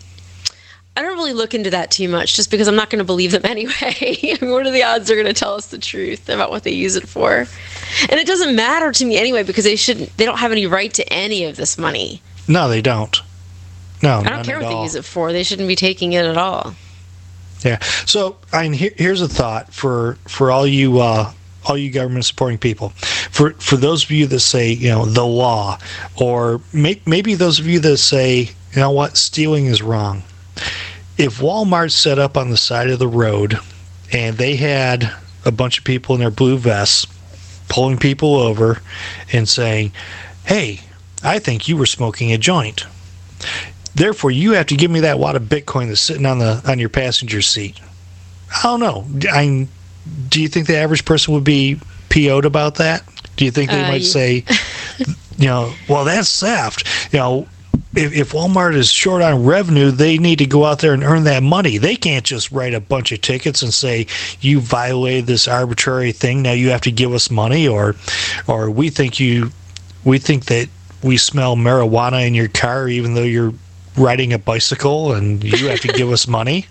Speaker 2: I don't really look into that too much, just because I'm not going to believe them anyway. I mean, what are the odds they're going to tell us the truth about what they use it for? And it doesn't matter to me anyway, because they shouldn't. They don't have any right to any of this money.
Speaker 1: No, they don't. No,
Speaker 2: I don't care what they use it for. They shouldn't be taking it at all.
Speaker 1: Yeah. So, I mean, here, here's a thought for for all you uh, all you government supporting people. For for those of you that say, you know, the law, or may, maybe those of you that say, you know what, stealing is wrong. If Walmart set up on the side of the road and they had a bunch of people in their blue vests pulling people over and saying, hey, I think you were smoking a joint. Therefore, you have to give me that wad of Bitcoin that's sitting on the on your passenger seat. I don't know. I, do you think the average person would be P O'd about that? Do you think they uh, might yeah. say, you know, well, that's theft. You know, If, if Walmart is short on revenue, they need to go out there and earn that money. They can't just write a bunch of tickets and say, you violated this arbitrary thing, now you have to give us money, or or we think you we think that we smell marijuana in your car even though you're riding a bicycle and you have to give us money.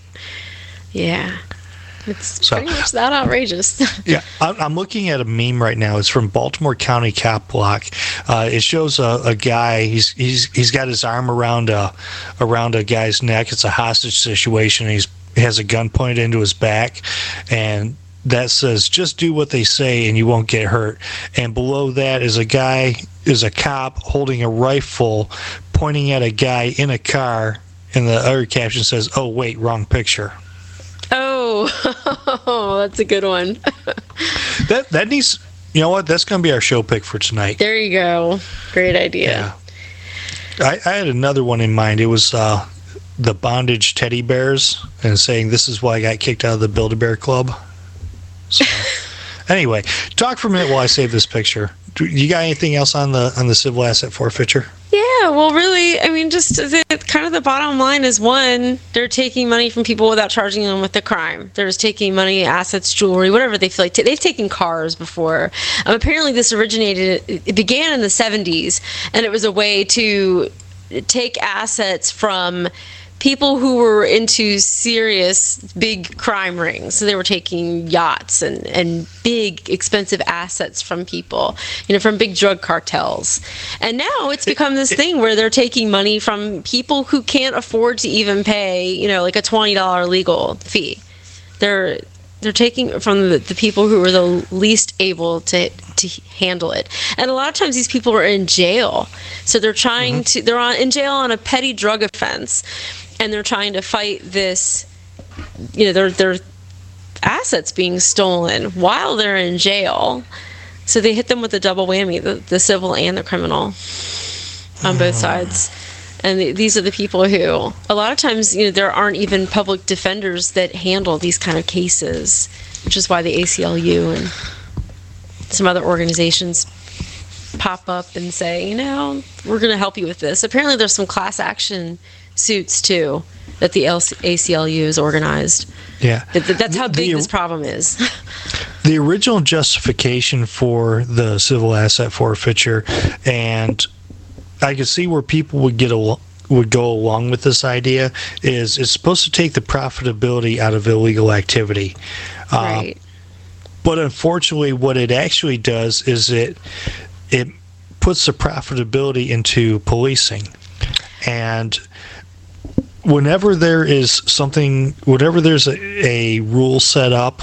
Speaker 2: Yeah. It's so, pretty much that outrageous.
Speaker 1: Yeah, I'm looking at a meme right now. It's from Baltimore County Cop Block. Uh, it shows a, a guy. He's he's he's got his arm around a around a guy's neck. It's a hostage situation. He's he has a gun pointed into his back, and that says, "Just do what they say, and you won't get hurt." And below that is a guy is a cop holding a rifle, pointing at a guy in a car, and the other caption says, "Oh wait, wrong picture."
Speaker 2: Oh, that's a good one.
Speaker 1: that that needs, you know what? That's going to be our show pick for tonight.
Speaker 2: There you go. Great idea.
Speaker 1: Yeah. I, I had another one in mind. It was uh, the bondage teddy bears and saying this is why I got kicked out of the Build-A-Bear Club. So anyway, talk for a minute while I save this picture. Do you got anything else on the on the civil asset forfeiture?
Speaker 2: Yeah, well, really, I mean, just the, kind of the bottom line is, one, they're taking money from people without charging them with the crime. They're just taking money, assets, jewelry, whatever they feel like. T- they've taken cars before. Um, apparently, this originated, it began in the seventies, and it was a way to take assets from people who were into serious big crime rings. So they were taking yachts and, and big expensive assets from people, you know, from big drug cartels. And now it's become this thing where they're taking money from people who can't afford to even pay, you know, like a twenty dollars legal fee. They're they're taking from the, the people who are the least able to to handle it. And a lot of times these people are in jail. So they're trying mm-hmm. to they're on in jail on a petty drug offense. And they're trying to fight this, you know, their their assets being stolen while they're in jail. So they hit them with a double whammy, the, the civil and the criminal, on both sides. And the, these are the people who, a lot of times, you know, there aren't even public defenders that handle these kind of cases, which is why the A C L U and some other organizations pop up and say, you know, we're going to help you with this. Apparently there's some class action suits too that the A C L U has organized.
Speaker 1: Yeah,
Speaker 2: that's how big
Speaker 1: the,
Speaker 2: this problem is.
Speaker 1: The original justification for the civil asset forfeiture, and I could see where people would get a would go along with this idea, is it's supposed to take the profitability out of illegal activity.
Speaker 2: Right.
Speaker 1: Um, but unfortunately, what it actually does is it it puts the profitability into policing, and whenever there is something, whenever there's a, a rule set up,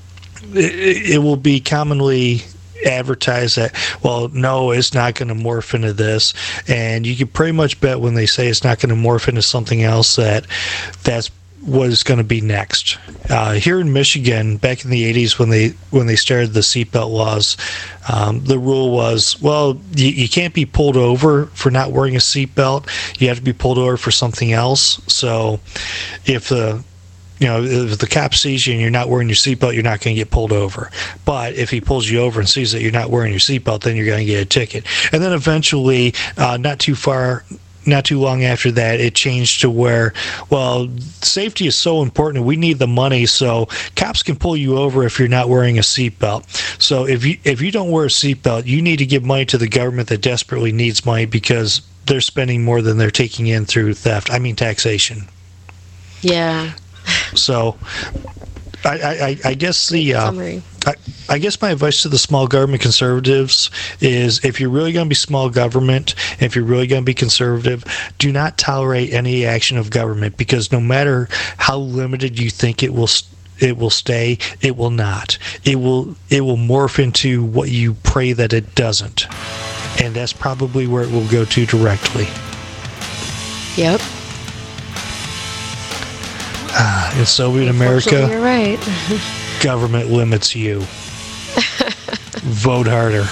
Speaker 1: it, it will be commonly advertised that, well, no, it's not going to morph into this. And you can pretty much bet when they say it's not going to morph into something else that that's what is going to be next. Uh, here in Michigan, back in the eighties, when they when they started the seatbelt laws, um, the rule was, well, you, you can't be pulled over for not wearing a seatbelt. You have to be pulled over for something else. So, if the you know if the cop sees you and you're not wearing your seatbelt, you're not going to get pulled over. But if he pulls you over and sees that you're not wearing your seatbelt, then you're going to get a ticket. And then eventually, uh, not too far. Not too long after that, it changed to where, well, safety is so important. We need the money, so cops can pull you over if you're not wearing a seatbelt. So if you if you don't wear a seatbelt, you need to give money to the government that desperately needs money because they're spending more than they're taking in through theft. I mean taxation.
Speaker 2: Yeah.
Speaker 1: So I, I, I guess the uh, I, I guess my advice to the small government conservatives is, if you're really going to be small government, if you're really going to be conservative, do not tolerate any action of government, because no matter how limited you think it will it will stay, it will not. It will it will morph into what you pray that it doesn't, and that's probably where it will go to directly.
Speaker 2: Yep.
Speaker 1: Uh, in Soviet America,
Speaker 2: you're right.
Speaker 1: Government limits you. Vote harder.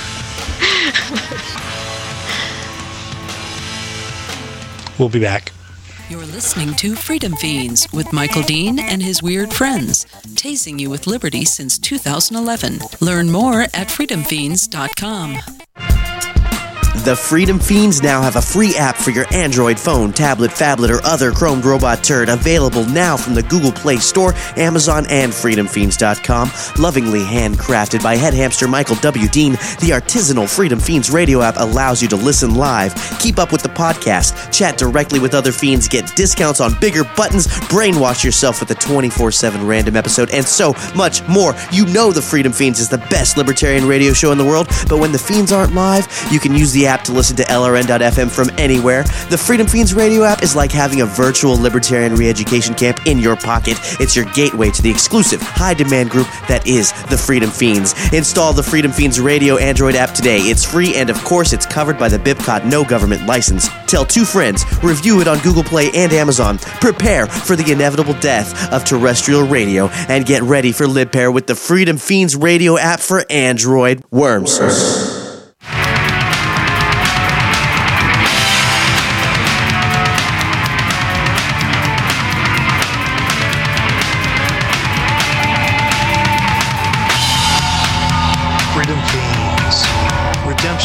Speaker 1: We'll be back.
Speaker 5: You're listening to Freedom Fiends with Michael Dean and his weird friends, tasing you with liberty since two thousand eleven. Learn more at freedom fiends dot com.
Speaker 3: The Freedom Fiends now have a free app for your Android phone, tablet, phablet, or other Chrome robot turd, available now from the Google Play Store, Amazon, and freedom fiends dot com. Lovingly handcrafted by head hamster Michael W. Dean, the artisanal Freedom Fiends radio app allows you to listen live, keep up with the podcast, chat directly with other fiends, get discounts on bigger buttons, brainwash yourself with a twenty-four seven random episode, and so much more. You know the Freedom Fiends is the best libertarian radio show in the world, but when the Fiends aren't live, you can use the app to listen to L R N dot F M from anywhere. The Freedom Fiends radio app is like having a virtual libertarian re-education camp in your pocket. It's your gateway to the exclusive, high-demand group that is the Freedom Fiends. Install the Freedom Fiends radio Android app today. It's free, and of course, it's covered by the BIPCOT no government license. Tell two friends, review it on Google Play and Amazon. Prepare for the inevitable death of terrestrial radio, and get ready for LibPair with the Freedom Fiends radio app for Android. Worms.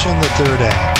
Speaker 1: Attention, the third act.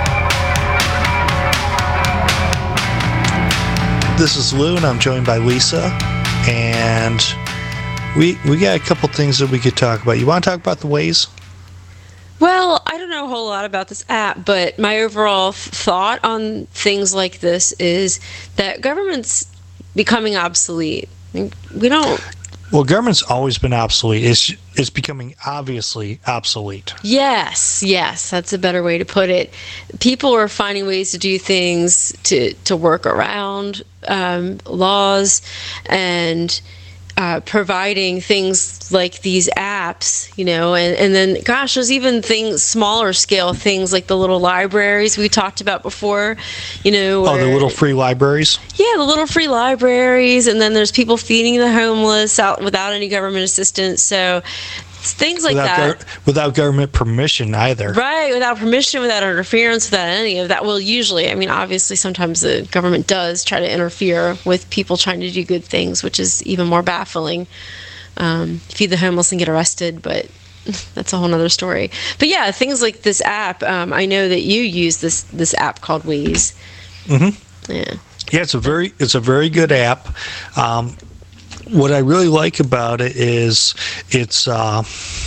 Speaker 1: This is Lou, and I'm joined by Lisa, and we we got a couple things that we could talk about. You want to talk about the Waze?
Speaker 2: Well, I don't know a whole lot about this app, but my overall thought on things like this is that government's becoming obsolete. We don't...
Speaker 1: Well, government's always been obsolete. It's, it's becoming obviously obsolete.
Speaker 2: Yes, yes, that's a better way to put it. People are finding ways to do things to, to work around um, laws and... Uh, providing things like these apps, you know, and, and then, gosh, there's even things, smaller scale things like the little libraries we talked about before, you know.
Speaker 1: Where, oh, the little free libraries?
Speaker 2: Yeah, the little free libraries, and then there's people feeding the homeless out without any government assistance, so things like
Speaker 1: without
Speaker 2: that.
Speaker 1: Gar- without government permission either.
Speaker 2: Right, without permission, without interference, without any of that. Well, usually, I mean, obviously, sometimes the government does try to interfere with people trying to do good things, which is even more baffling. Um, feed the homeless and get arrested, but that's a whole other story. But yeah, things like this app, um, I know that you use this this app called Waze.
Speaker 1: Mm-hmm.
Speaker 2: Yeah.
Speaker 1: Yeah, it's a very it's a very good app. Um, What I really like about it is it's uh,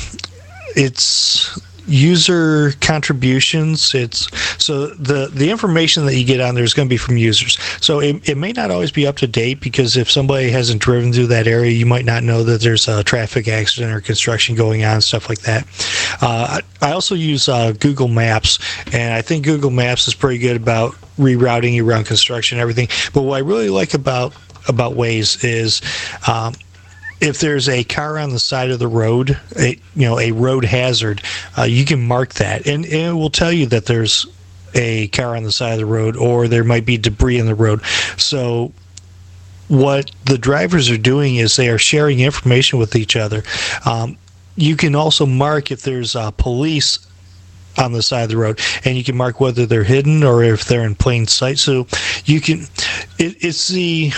Speaker 1: it's user contributions. It's so the the information that you get on there is going to be from users. So it, it may not always be up to date, because if somebody hasn't driven through that area, you might not know that there's a traffic accident or construction going on, stuff like that. Uh, I also use uh, Google Maps, and I think Google Maps is pretty good about rerouting you around construction and everything. But what I really like about about Waze is um, if there's a car on the side of the road, a, you know, a road hazard, uh, you can mark that, and, and it will tell you that there's a car on the side of the road, or there might be debris in the road. So what the drivers are doing is they are sharing information with each other. Um, you can also mark if there's uh, police on the side of the road, and you can mark whether they're hidden or if they're in plain sight. So you can, it, it's the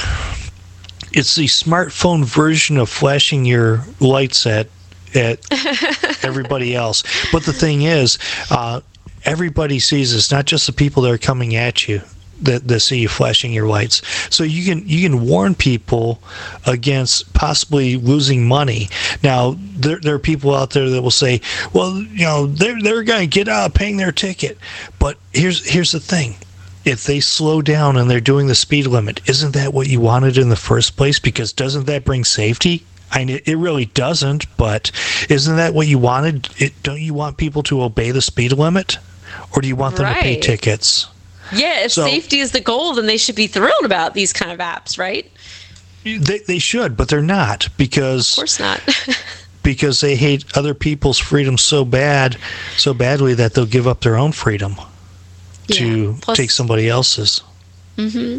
Speaker 1: it's the smartphone version of flashing your lights at at everybody else. But the thing is, uh, everybody sees this, not just the people that are coming at you that, that see you flashing your lights. So you can you can warn people against possibly losing money. Now, there, there are people out there that will say, well, you know, they're they're going to get out of paying their ticket. But here's here's the thing. If they slow down and they're doing the speed limit, isn't that what you wanted in the first place? Because doesn't that bring safety? I mean, it really doesn't, but isn't that what you wanted? It, don't you want people to obey the speed limit? Or do you want them
Speaker 2: Right.
Speaker 1: to pay tickets?
Speaker 2: Yeah, if
Speaker 1: So-
Speaker 2: safety is the goal, then they should be thrilled about these kind of apps, right?
Speaker 1: They they should, but they're not, because
Speaker 2: Of course not.
Speaker 1: because they hate other people's freedom so bad, so badly that they'll give up their own freedom to
Speaker 2: Yeah. Plus-
Speaker 1: take somebody else's.
Speaker 2: Mm-hmm.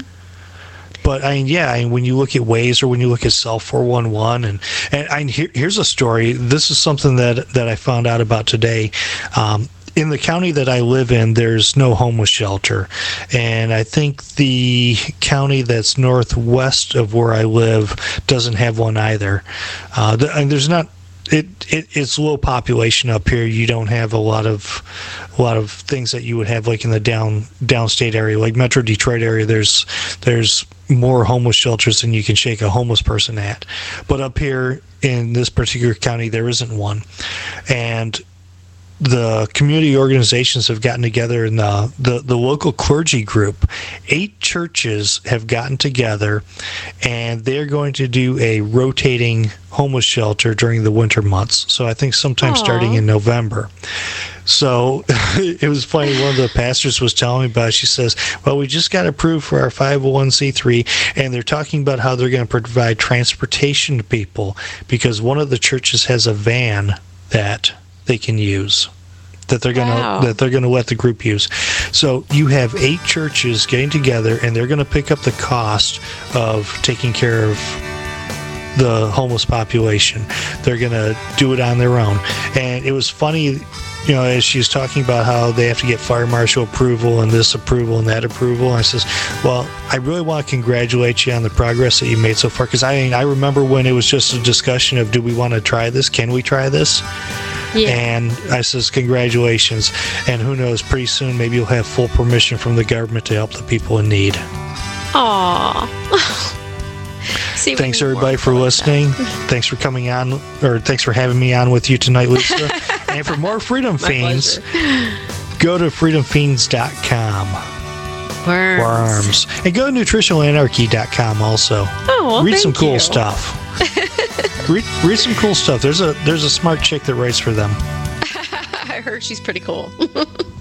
Speaker 1: But I mean, yeah, I mean, when you look at Waze or when you look at Cell four one one, and and I, here, here's a story. This is something that that I found out about today. Um, in the county that I live in, there's no homeless shelter, and I think the county that's northwest of where I live doesn't have one either. Uh, th- and there's not. It, it it's low population up here. You don't have a lot of a lot of things that you would have like in the down downstate area, like Metro Detroit area. There's there's more homeless shelters than you can shake a homeless person at. But up here in this particular county, there isn't one, and the community organizations have gotten together, and the, the, the local clergy group, eight churches have gotten together, and they're going to do a rotating homeless shelter during the winter months. So I think sometime
Speaker 2: Aww.
Speaker 1: starting in November. So it was funny, one of the pastors was telling me about it. She says, well, we just got approved for our five oh one c three, and they're talking about how they're going to provide transportation to people, because one of the churches has a van that they can use, that they're gonna
Speaker 2: Wow.
Speaker 1: that they're gonna let the group use. So you have eight churches getting together, and they're gonna pick up the cost of taking care of the homeless population. They're gonna do it on their own. And it was funny, you know, as she was talking about how they have to get fire marshal approval and this approval and that approval. And I says, well, I really want to congratulate you on the progress that you made so far. Because I mean, I remember when it was just a discussion of, do we want to try this? Can we try this?
Speaker 2: Yeah.
Speaker 1: And I says, congratulations. And who knows, pretty soon maybe you'll have full permission from the government to help the people in need.
Speaker 2: Aww. See,
Speaker 1: thanks everybody for listening. Thanks for coming on, or thanks for having me on with you tonight, Lisa. And for more Freedom Fiends, go to freedom fiends dot com.
Speaker 2: Worms.
Speaker 1: Worms. And go to nutritional anarchy dot com also.
Speaker 2: Oh, well,
Speaker 1: read some cool
Speaker 2: you.
Speaker 1: stuff. read, read some cool stuff. There's a there's a smart chick that writes for them.
Speaker 2: I heard she's pretty cool.